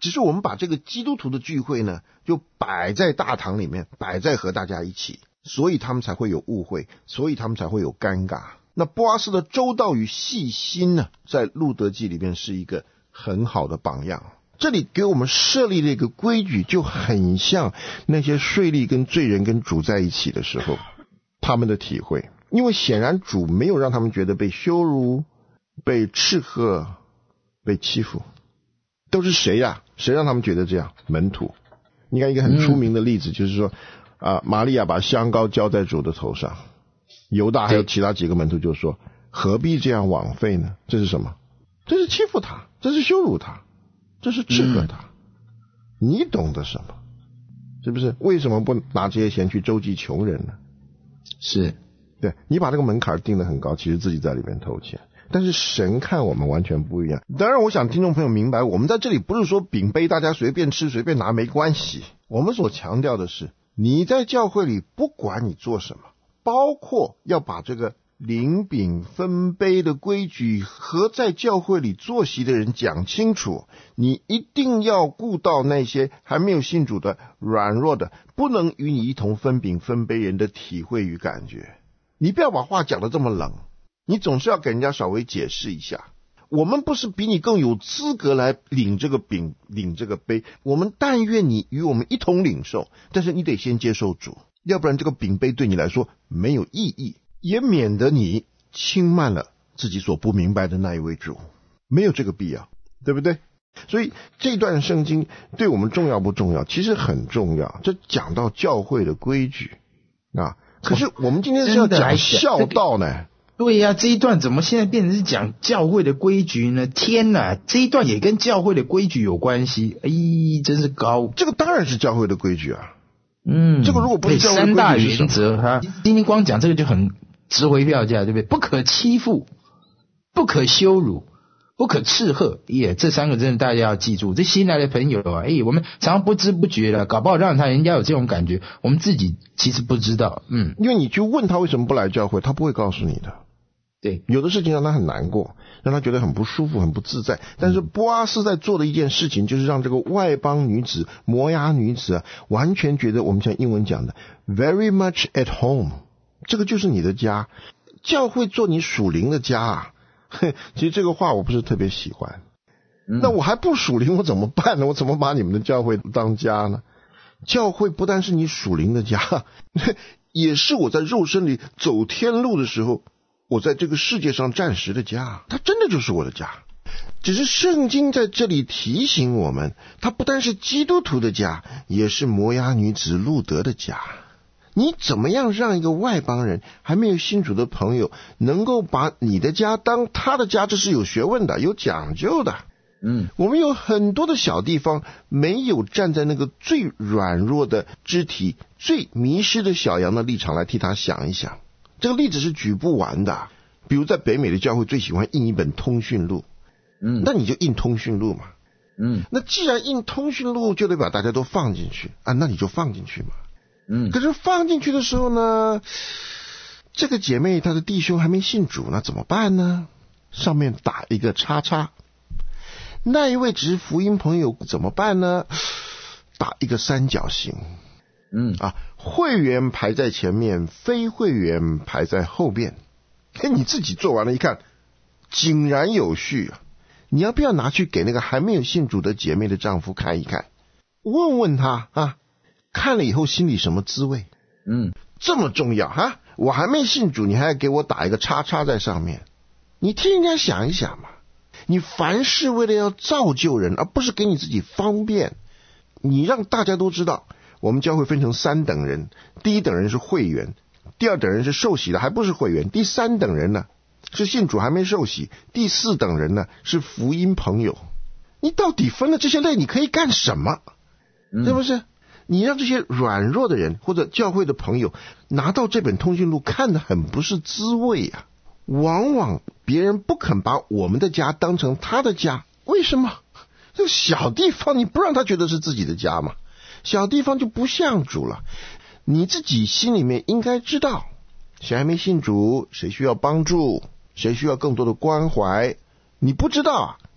S5: 只是我们把这个基督徒的聚会呢，就摆在大堂里面，摆在和大家一起，所以他们才会有误会，所以他们才会有尴尬。那波阿斯的周到与细心呢，在路得记里面是一个很好的榜样。这里给我们设立了一个规矩，就很像那些税吏跟罪人跟主在一起的时候他们的体会。因为显然主没有让他们觉得被羞辱、被斥喝、被欺负。都是谁呀、啊？谁让他们觉得这样？门徒。你看一个很出名的例子，嗯、就是说啊，玛利亚把香膏浇在主的头上，犹大还有其他几个门徒就说：何必这样枉费呢？这是什么？这是欺负他，这是羞辱他，这是斥喝他。嗯、你懂得什么？是不是？为什么不拿这些钱去周济穷人呢？
S4: 是。
S5: 对，你把这个门槛定得很高，其实自己在里面偷钱。但是神看我们完全不一样。当然我想听众朋友明白，我们在这里不是说饼杯大家随便吃随便拿没关系，我们所强调的是你在教会里不管你做什么，包括要把这个领饼分杯的规矩和在教会里坐席的人讲清楚，你一定要顾到那些还没有信主的软弱的不能与你一同分饼分杯人的体会与感觉。你不要把话讲得这么冷，你总是要给人家稍微解释一下。我们不是比你更有资格来领这个饼领这个杯，我们但愿你与我们一同领受，但是你得先接受主，要不然这个饼杯对你来说没有意义，也免得你轻慢了自己所不明白的那一位主，没有这个必要，对不对？所以这段圣经对我们重要不重要？其实很重要，这讲到教会的规矩啊。可是我们今天是要讲孝道呢。
S4: 对呀、啊，这一段怎么现在变成是讲教会的规矩呢？天哪，这一段也跟教会的规矩有关系，哎，真是高。
S5: 这个当然是教会的规矩啊。
S4: 嗯，
S5: 这个如果不是教会的规矩，
S4: 三大原则哈，今天光讲这个就很值回票价，对不对？不可欺负，不可羞辱，不可斥喝，耶，这三个真的大家要记住。这新来的朋友啊，哎，我们常常不知不觉的，搞不好让他人家有这种感觉，我们自己其实不知道。嗯，
S5: 因为你去问他为什么不来教会，他不会告诉你的。
S4: 对，
S5: 有的事情让他很难过，让他觉得很不舒服很不自在，但是波阿斯在做的一件事情就是让这个外邦女子摩押女子啊，完全觉得我们像英文讲的 very much at home， 这个就是你的家，教会做你属灵的家啊。其实这个话我不是特别喜欢，嗯、那我还不属灵我怎么办呢？我怎么把你们的教会当家呢？教会不但是你属灵的家，也是我在肉身里走天路的时候我在这个世界上暂时的家，它真的就是我的家。只是圣经在这里提醒我们，它不但是基督徒的家，也是摩押女子路得的家。你怎么样让一个外邦人还没有信主的朋友能够把你的家当他的家，这是有学问的，有讲究的。嗯，我们有很多的小地方没有站在那个最软弱的肢体、最迷失的小羊的立场来替他想一想。这个例子是举不完的，比如在北美的教会最喜欢印一本通讯录，嗯，那你就印通讯录嘛，嗯，那既然印通讯录，就得把大家都放进去啊，那你就放进去嘛，嗯，可是放进去的时候呢，这个姐妹她的弟兄还没信主，那怎么办呢？上面打一个叉叉，那一位只是福音朋友怎么办呢？打一个三角形。嗯啊，会员排在前面，非会员排在后边。哎，你自己做完了，一看，井然有序啊！你要不要拿去给那个还没有信主的姐妹的丈夫看一看，问问他啊，看了以后心里什么滋味？嗯，这么重要哈、啊！我还没信主，你还要给我打一个叉叉在上面，你替人家想一想嘛！你凡事为了要造就人，而不是给你自己方便，你让大家都知道。我们教会分成三等人，第一等人是会员，第二等人是受洗的还不是会员，第三等人呢是信主还没受洗，第四等人呢是福音朋友。你到底分了这些类你可以干什么？嗯、是不是？你让这些软弱的人或者教会的朋友拿到这本通讯录看得很不是滋味啊。往往别人不肯把我们的家当成他的家，为什么？这个小地方你不让他觉得是自己的家嘛，小地方就不像主了。你自己心里面应该知道，谁还没信主，谁需要帮助，谁需要更多的关怀。你不知道啊，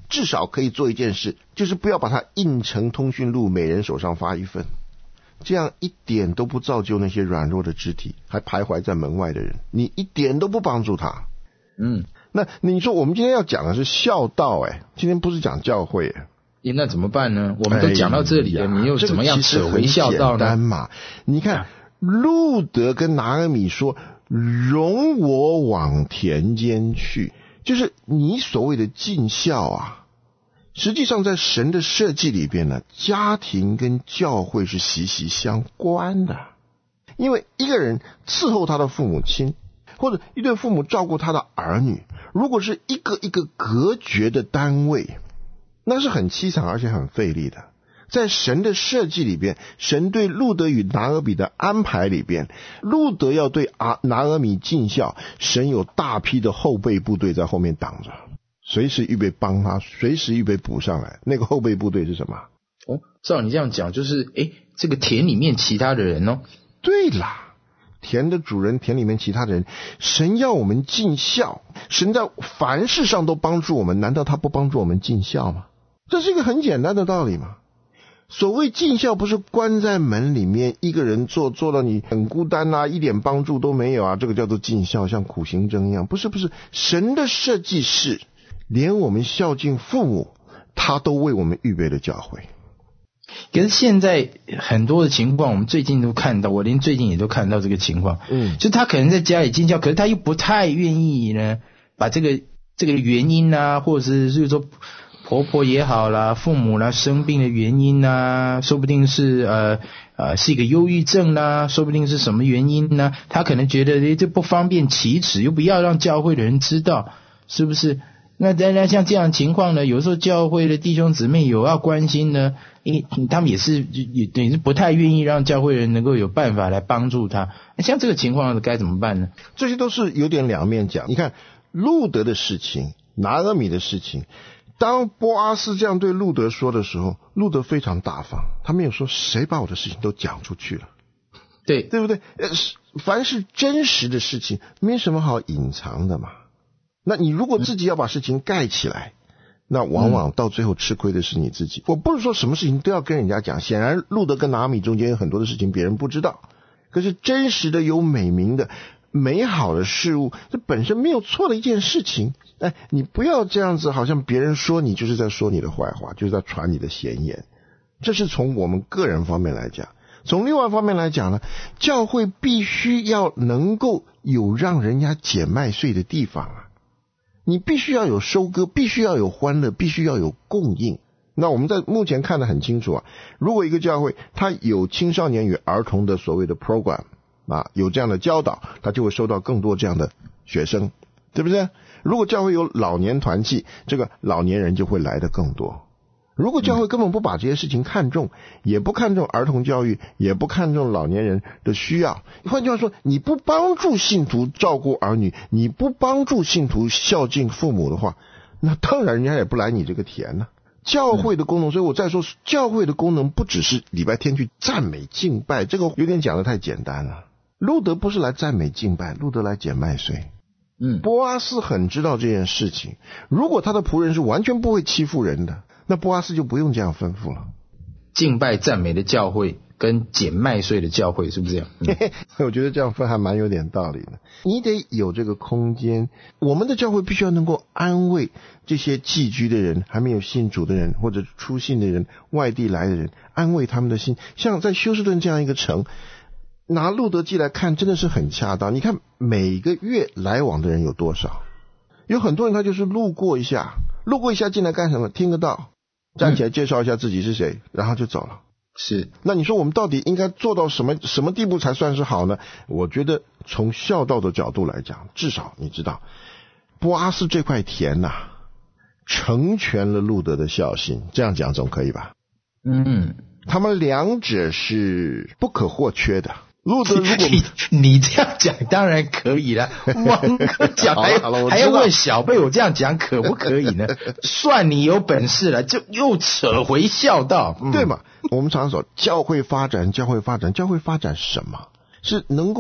S5: 至少可以做一件事，就是不要把它印成通讯录，每人手上发一份，这样一点都不造就那些软弱的肢体还徘徊在门外的人，你一点都不帮助他。
S4: 嗯，
S5: 那你说我们今天要讲的是孝道，哎，今天不是讲教会，哎，
S4: 那怎么办呢？我们都讲到这里了，哎，你又怎么样扯回孝道呢？
S5: 这个其实很简单嘛，你看路德跟拿俄米说，容我往田间去，就是你所谓的尽孝啊，实际上在神的设计里边呢，家庭跟教会是息息相关的。因为一个人伺候他的父母亲，或者一对父母照顾他的儿女，如果是一个一个隔绝的单位，那是很凄惨而且很费力的。在神的设计里边，神对路德与拿俄米的安排里边，路德要对啊拿俄米尽孝，神有大批的后备部队在后面挡着，随时预备帮他，随时预备补上来。那个后备部队是什么？
S4: 哦，照你这样讲，就是诶，这个田里面其他的人哦。
S5: 对啦，田的主人，田里面其他的人，神要我们尽孝，神在凡事上都帮助我们，难道他不帮助我们尽孝吗？这是一个很简单的道理嘛。所谓尽孝，不是关在门里面一个人做做到你很孤单啊，一点帮助都没有啊，这个叫做尽孝，像苦行僧一样。不是不是，神的设计是连我们孝敬父母，他都为我们预备了教会。
S4: 可是现在很多的情况，我们最近都看到，我连最近也都看到这个情况，嗯，就他可能在家里尽孝，可是他又不太愿意呢，把这个这个原因啊，或者是就是说婆婆也好啦，父母啦生病的原因啊，说不定是呃呃是一个忧郁症啦，说不定是什么原因呢？他可能觉得诶这不方便启齿，又不要让教会的人知道，是不是？那当然像这样的情况呢，有时候教会的弟兄姊妹有要关心呢，因他们也是也也是不太愿意让教会人能够有办法来帮助他。像这个情况该怎么办呢？
S5: 这些都是有点两面讲。你看路德的事情，拿俄米的事情，当波阿斯这样对路德说的时候，路德非常大方，他没有说谁把我的事情都讲出去了，
S4: 对
S5: 对不对？凡是真实的事情没什么好隐藏的嘛。那你如果自己要把事情盖起来，那往往到最后吃亏的是你自己。我不是说什么事情都要跟人家讲，显然路德跟拿俄米中间有很多的事情别人不知道，可是真实的有美名的美好的事物，这本身没有错的一件事情。哎，你不要这样子，好像别人说你就是在说你的坏话，就是在传你的闲言。这是从我们个人方面来讲。从另外一方面来讲呢，教会必须要能够有让人家捡麦穗的地方啊。你必须要有收割，必须要有欢乐，必须要有供应。那我们在目前看得很清楚啊，如果一个教会它有青少年与儿童的所谓的 program 啊，有这样的教导，它就会收到更多这样的学生，对不对？如果教会有老年团契，这个老年人就会来的更多。如果教会根本不把这些事情看重，也不看重儿童教育，也不看重老年人的需要，换句话说，你不帮助信徒照顾儿女，你不帮助信徒孝敬父母的话，那当然人家也不来你这个田呢。教会的功能，所以我再说，教会的功能不只是礼拜天去赞美敬拜，这个有点讲得太简单了。路德不是来赞美敬拜，路德来捡麦穗。嗯，波阿斯很知道这件事情，如果他的仆人是完全不会欺负人的，那波阿斯就不用这样吩咐了。
S4: 敬拜赞美的教会跟捡麦穗的教会是不是这样？嗯、
S5: 我觉得这样分还蛮有点道理的。你得有这个空间，我们的教会必须要能够安慰这些寄居的人，还没有信主的人，或者出信的人，外地来的人，安慰他们的心。像在休斯顿这样一个城，拿路德记来看真的是很恰当。你看每个月来往的人有多少，有很多人他就是路过一下路过一下进来干什么？听个道，站起来介绍一下自己是谁，然后就走了。
S4: 是，
S5: 那你说我们到底应该做到什么什么地步才算是好呢？我觉得从孝道的角度来讲，至少你知道波阿斯这块田呐、啊，成全了路德的孝心，这样讲总可以吧？嗯，他们两者是不可或缺的。路德如果
S4: 你, 你这样讲当然可以了，王哥讲还还要问小贝，我这样讲可不可以呢？算你有本事了，就又扯回孝道，
S5: 嗯、对嘛？我们常说教会发展，教会发展，教会发展什么？是能够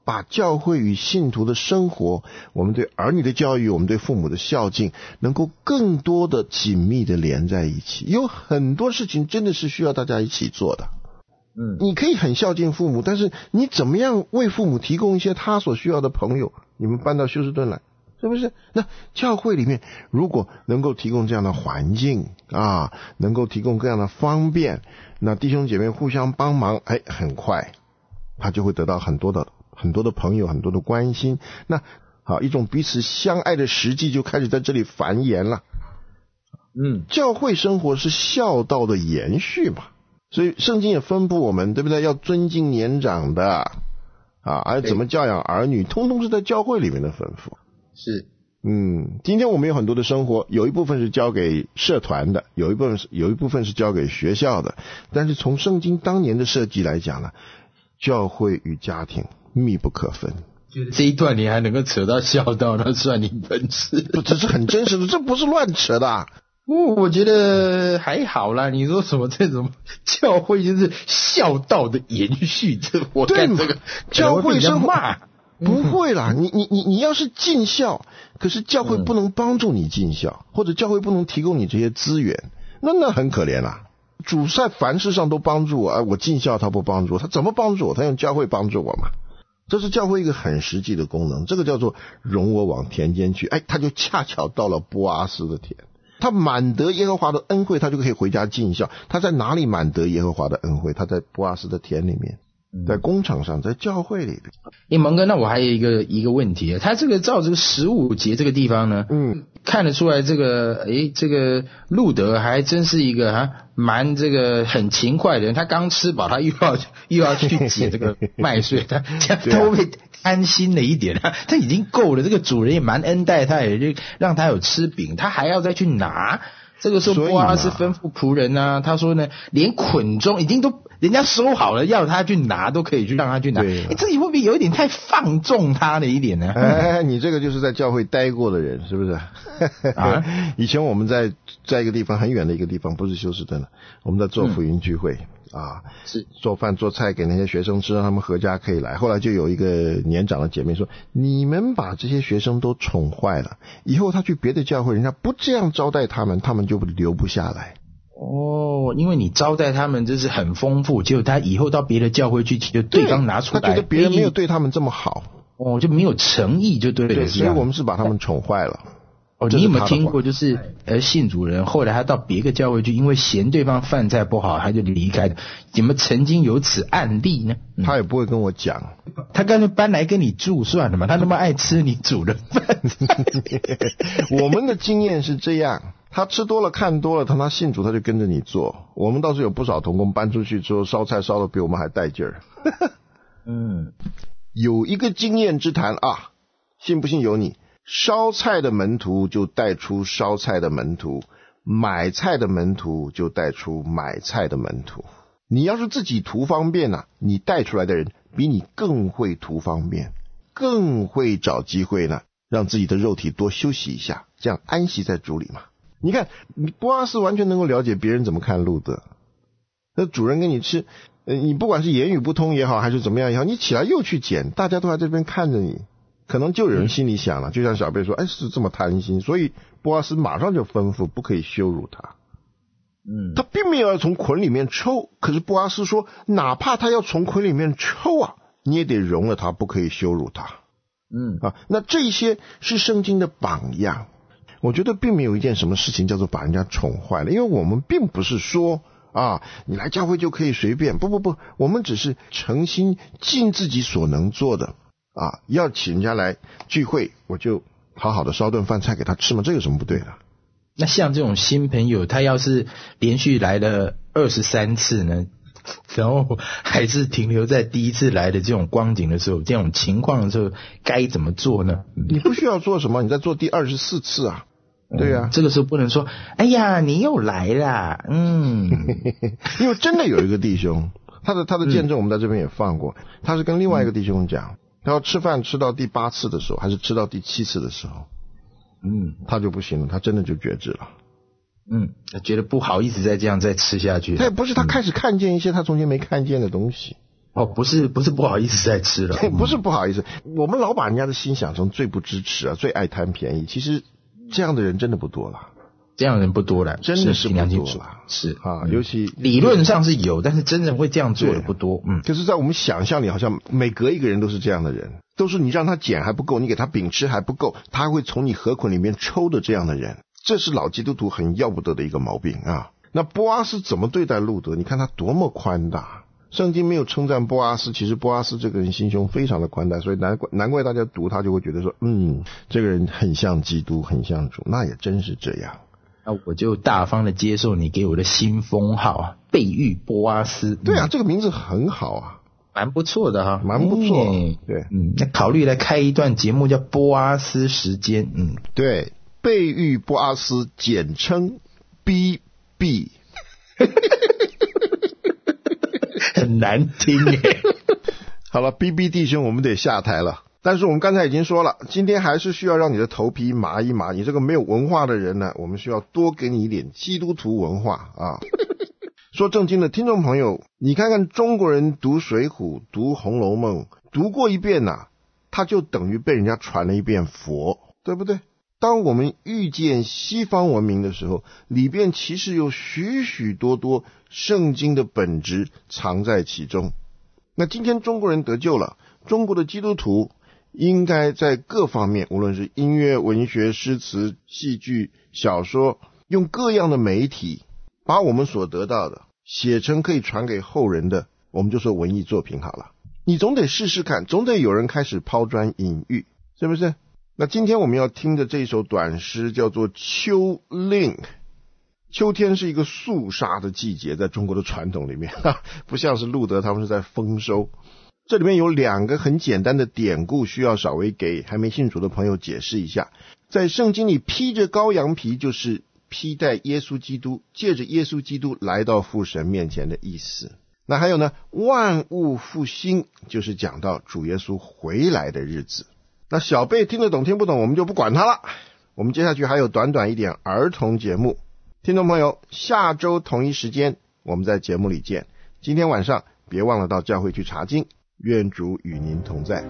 S5: 把教会与信徒的生活，我们对儿女的教育，我们对父母的孝敬，能够更多的紧密的连在一起。有很多事情真的是需要大家一起做的。嗯，你可以很孝敬父母，但是你怎么样为父母提供一些他所需要的朋友？你们搬到休斯顿来，是不是？那教会里面如果能够提供这样的环境啊，能够提供各样的方便，那弟兄姐妹互相帮忙，哎，很快他就会得到很多的很多的朋友，很多的关心。那好，一种彼此相爱的实际就开始在这里繁衍了。嗯，教会生活是孝道的延续嘛，所以圣经也吩咐我们，对不对？要尊敬年长的啊，而怎么教养儿女，通通是在教会里面的吩咐。
S4: 是，
S5: 嗯，今天我们有很多的生活，有一部分是交给社团的，有一部分是有一部分是交给学校的，但是从圣经当年的设计来讲呢，教会与家庭密不可分。
S4: 这一段你还能够扯到孝道，那算你本事。
S5: 不，这是很真实的，这不是乱扯的啊。
S4: 哦，我觉得还好啦。你说什么这种教会就是孝道的延续，这我看这个
S5: 教会生活不会啦。
S4: 嗯、
S5: 你你你你要是尽孝，可是教会不能帮助你尽孝，嗯、或者教会不能提供你这些资源，那那很可怜啦。主在凡事上都帮助我，哎，我尽孝他不帮助我，他怎么帮助我？他用教会帮助我嘛。这是教会一个很实际的功能，这个叫做容我往田间去。哎，他就恰巧到了波阿斯的田。他满得耶和华的恩惠，他就可以回家尽孝。他在哪里满得耶和华的恩惠？他在波阿斯的田里面，在工厂上，在教会里面。
S4: 诶，蒙哥，那我还有一个一个问题，他这个照这个十五节这个地方呢，嗯，看得出来这个，诶，这个路德还真是一个啊，蛮这个很勤快的人。他刚吃饱，他又要又要去解这个麦穗，他这样都会安心了一点啊，他已经够了。这个主人也蛮恩待他，也就让他有吃饼，他还要再去拿。这个时候波阿斯吩咐仆人啊，他说呢，连捆中已经都人家收好了，要他去拿都可以去让他去拿。哎，这里会不会有一点太放纵他了一点呢？
S5: 哎，你这个就是在教会待过的人，是不是？啊，以前我们在在一个地方很远的一个地方，不是休斯顿了，我们在做福音聚会。嗯啊，是做饭做菜给那些学生吃，让他们合家可以来。后来就有一个年长的姐妹说，你们把这些学生都宠坏了，以后他去别的教会，人家不这样招待他们，他们就留不下来。
S4: 哦，因为你招待他们就是很丰富，结果他以后到别的教会去，就对方拿出来，
S5: 他觉得别人没有对他们这么好，
S4: 哦，就没有诚意，就对了。
S5: 对，所以我们是把他们宠坏了。
S4: 哦，你有没有听过，就是呃信主人后来他到别个教会去，因为嫌对方饭菜不好，他就离开的？有没有曾经有此案例呢？
S5: 嗯、他也不会跟我讲，
S4: 他干脆搬来跟你住算了嘛，他那么爱吃你煮的饭。
S5: 我们的经验是这样，他吃多了看多了，他他信主他就跟着你做。我们倒是有不少同工搬出去之后，烧菜烧的比我们还带劲儿。嗯，有一个经验之谈啊，信不信由你。烧菜的门徒就带出烧菜的门徒，买菜的门徒就带出买菜的门徒。你要是自己图方便啊，你带出来的人比你更会图方便，更会找机会呢，让自己的肉体多休息一下，这样安息在主里嘛。你看，你波阿斯完全能够了解别人怎么看路德。那主人给你吃，呃，你不管是言语不通也好，还是怎么样也好，你起来又去捡，大家都在这边看着你。可能就有人心里想了，就像小贝说，哎，是这么贪心，所以波阿斯马上就吩咐不可以羞辱他。嗯，他并没有要从捆里面抽，可是波阿斯说，哪怕他要从捆里面抽啊，你也得容了他，不可以羞辱他。嗯啊，那这些是圣经的榜样。我觉得并没有一件什么事情叫做把人家宠坏了，因为我们并不是说啊，你来教会就可以随便，不不不，我们只是诚心尽自己所能做的。啊，要请人家来聚会，我就好好的烧顿饭菜给他吃嘛，这有什么不对的？
S4: 那像这种新朋友，他要是连续来了二十三次呢，然后还是停留在第一次来的这种光景的时候，这种情况的时候，该怎么做呢？
S5: 你不需要做什么，你再做第二十四次啊。对啊、
S4: 嗯，这个时候不能说，哎呀，你又来啦，嗯，
S5: 因为真的有一个弟兄，他的他的见证我们在这边也放过，他是跟另外一个弟兄讲。他要吃饭吃到第八次的时候，还是吃到第七次的时候，嗯，他就不行了，他真的就绝志了。
S4: 嗯，他觉得不好意思再这样再吃下去。
S5: 他也不是他开始看见一些他从前没看见的东西。
S4: 哦，不是不是不好意思在吃了，
S5: 不是不好意思，我们老把人家的心想成最不支持啊，最爱贪便宜。其实这样的人真的不多了，
S4: 这样的人不多了，
S5: 真的是不多了。
S4: 是
S5: 啊、
S4: 嗯，
S5: 尤其
S4: 理论上是有，但是真正会这样做的不多。嗯，
S5: 可是在我们想象里，好像每隔一个人都是这样的人，都是你让他捡还不够，你给他饼吃还不够，他会从你河捆里面抽的这样的人。这是老基督徒很要不得的一个毛病啊。那波阿斯怎么对待路德？你看他多么宽大。圣经没有称赞波阿斯，其实波阿斯这个人心胸非常的宽大，所以难怪难怪大家读他就会觉得说，嗯，这个人很像基督，很像主。那也真是这样。
S4: 那我就大方的接受你给我的新封号啊，贝玉波阿斯。
S5: 对啊，这个名字很好啊，
S4: 蛮不错的哈，
S5: 蛮不错。
S4: 嗯、
S5: 对，
S4: 嗯，那考虑来开一段节目叫波阿斯时间。嗯，
S5: 对，贝玉波阿斯，简称 B B。
S4: 很难听耶。
S5: 好了 ，B B 弟兄，我们得下台了。但是我们刚才已经说了，今天还是需要让你的头皮麻一麻。你这个没有文化的人呢，我们需要多给你一点基督徒文化啊。说正经的听众朋友，你看看中国人读水浒、读红楼梦，读过一遍啊，他就等于被人家传了一遍佛，对不对？当我们遇见西方文明的时候，里边其实有许许多多圣经的本质藏在其中。那今天中国人得救了，中国的基督徒应该在各方面，无论是音乐、文学、诗词、戏剧、小说，用各样的媒体把我们所得到的写成可以传给后人的，我们就说文艺作品好了。你总得试试看，总得有人开始抛砖引玉，是不是？那今天我们要听的这首短诗叫做秋令。秋天是一个肃杀的季节，在中国的传统里面，不像是路德他们是在丰收。这里面有两个很简单的典故，需要稍微给还没信主的朋友解释一下。在圣经里，披着羔羊皮就是披戴耶稣基督，借着耶稣基督来到父神面前的意思。那还有呢，万物复兴就是讲到主耶稣回来的日子。那小辈听得懂听不懂我们就不管他了。我们接下去还有短短一点儿童节目，听众朋友，下周同一时间我们在节目里见。今天晚上别忘了到教会去查经，愿主与您同在。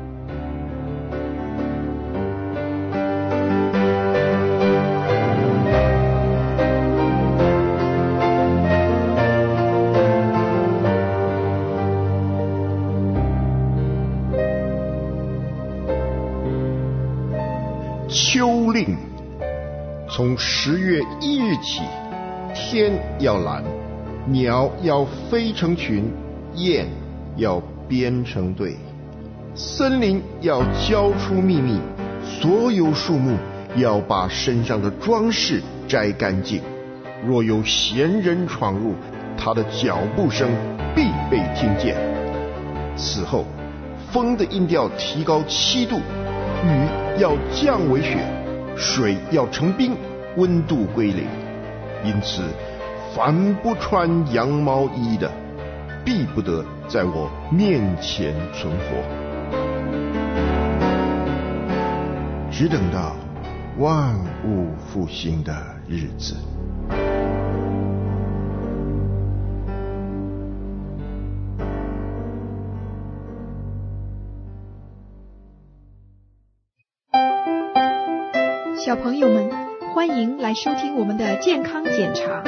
S5: 秋令，从十月一日起，天要蓝，鸟要飞成群，雁要编成队，森林要交出秘密，所有树木要把身上的装饰摘干净。若有闲人闯入，他的脚步声必被听见。此后，风的音调提高七度，雨要降为雪，水要成冰，温度归零。因此，凡不穿羊毛衣的，必不得在我面前存活。只等到万物复兴的日子。
S6: 小朋友们，欢迎来收听我们的健康检查。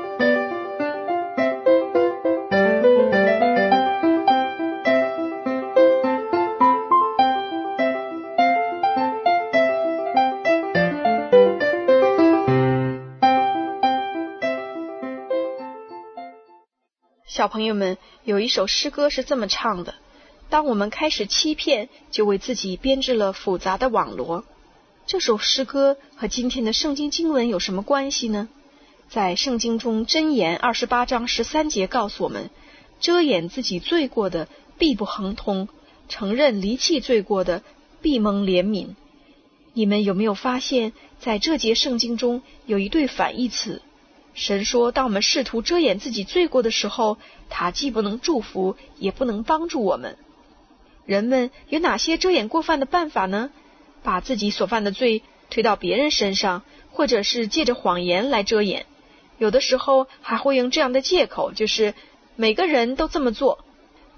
S7: 小朋友们，有一首诗歌是这么唱的：当我们开始欺骗，就为自己编织了复杂的网罗。这首诗歌和今天的圣经经文有什么关系呢？在圣经中，箴言二十八章十三节告诉我们，遮掩自己罪过的必不亨通，承认离弃罪过的必蒙怜悯。你们有没有发现，在这节圣经中有一对反义词？神说，当我们试图遮掩自己罪过的时候，他既不能祝福，也不能帮助我们。人们有哪些遮掩过犯的办法呢？把自己所犯的罪推到别人身上，或者是借着谎言来遮掩。有的时候还会用这样的借口，就是每个人都这么做。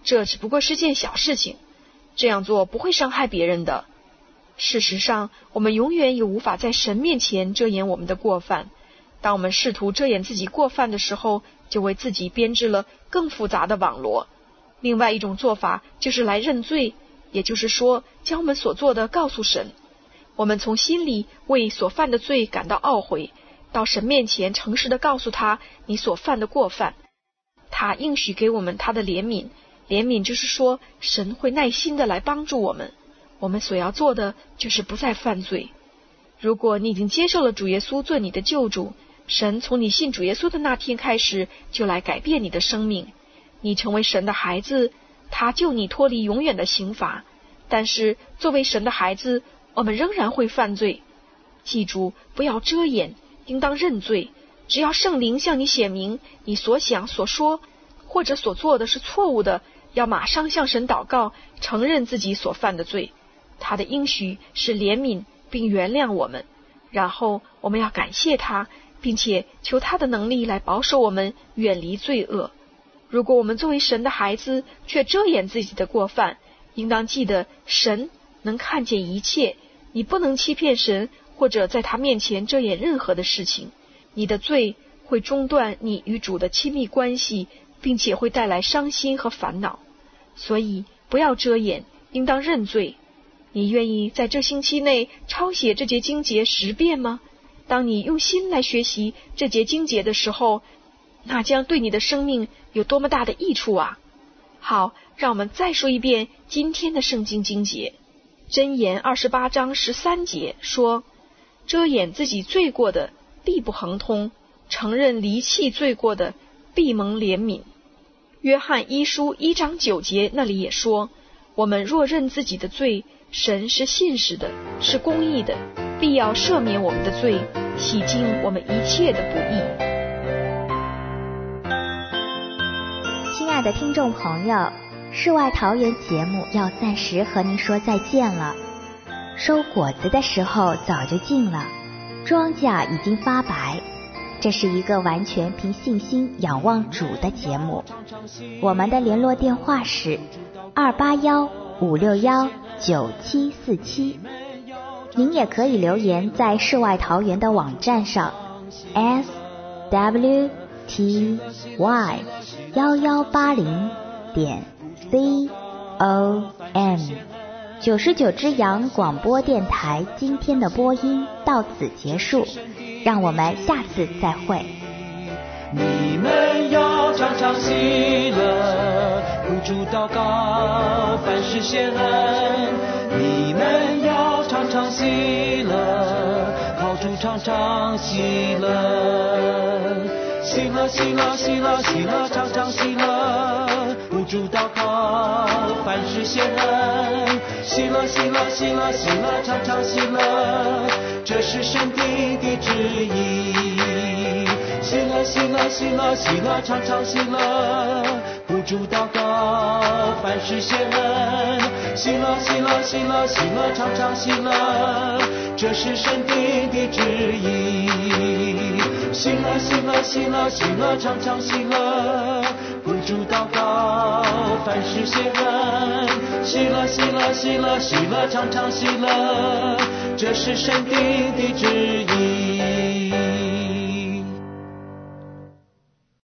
S7: 这只不过是件小事情，这样做不会伤害别人的。事实上，我们永远也无法在神面前遮掩我们的过犯。当我们试图遮掩自己过犯的时候，就为自己编织了更复杂的网罗。另外一种做法就是来认罪，也就是说，将我们所做的告诉神。我们从心里为所犯的罪感到懊悔，到神面前诚实地告诉他你所犯的过犯。他应许给我们他的怜悯，怜悯就是说，神会耐心地来帮助我们。我们所要做的就是不再犯罪。如果你已经接受了主耶稣做你的救主，神从你信主耶稣的那天开始就来改变你的生命。你成为神的孩子，他救你脱离永远的刑罚。但是作为神的孩子，我们仍然会犯罪。记住，不要遮掩，应当认罪。只要圣灵向你显明你所想所说或者所做的是错误的，要马上向神祷告，承认自己所犯的罪。他的应许是怜悯并原谅我们，然后我们要感谢他，并且求他的能力来保守我们远离罪恶。如果我们作为神的孩子却遮掩自己的过犯，应当记得神能看见一切，你不能欺骗神，或者在他面前遮掩任何的事情。你的罪会中断你与主的亲密关系，并且会带来伤心和烦恼。所以不要遮掩，应当认罪。你愿意在这星期内抄写这节经节十遍吗？当你用心来学习这节经节的时候，那将对你的生命有多么大的益处啊！好，让我们再说一遍今天的圣经经节。箴言二十八章十三节说，遮掩自己罪过的必不亨通，承认离弃罪过的必蒙怜悯。约翰一书一章九节那里也说，我们若认自己的罪，神是信实的，是公义的，必要赦免我们的罪，洗净我们一切的不义。
S2: 亲爱的听众朋友，世外桃源节目要暂时和您说再见了。收果子的时候早就近了，庄稼已经发白。这是一个完全凭信心仰望主的节目。我们的联络电话是二八幺五六幺九七四七。您也可以留言在世外桃源的网站上 s w t y 一一八零点 c o m。九十九只羊广播电台今天的播音到此结束，让我们下次再会。
S1: 你们要常常喜乐，不住祷告，凡事谢恩。你们要常常喜乐，靠主常常喜乐。喜乐喜乐喜乐喜乐，常常喜乐，不住祷告，凡事谢恩。喜乐喜乐喜乐喜乐，常常喜乐，这是神定的旨意。喜乐喜乐喜乐喜乐，常常喜乐，不住祷告，凡事谢恩。喜乐喜乐喜乐喜乐，常常喜乐，这是神定的旨意。喜乐喜乐喜乐喜乐，常常喜乐，不住祷告，凡事谢恩。喜乐喜乐喜乐喜乐，常常喜乐，这是神定的旨意。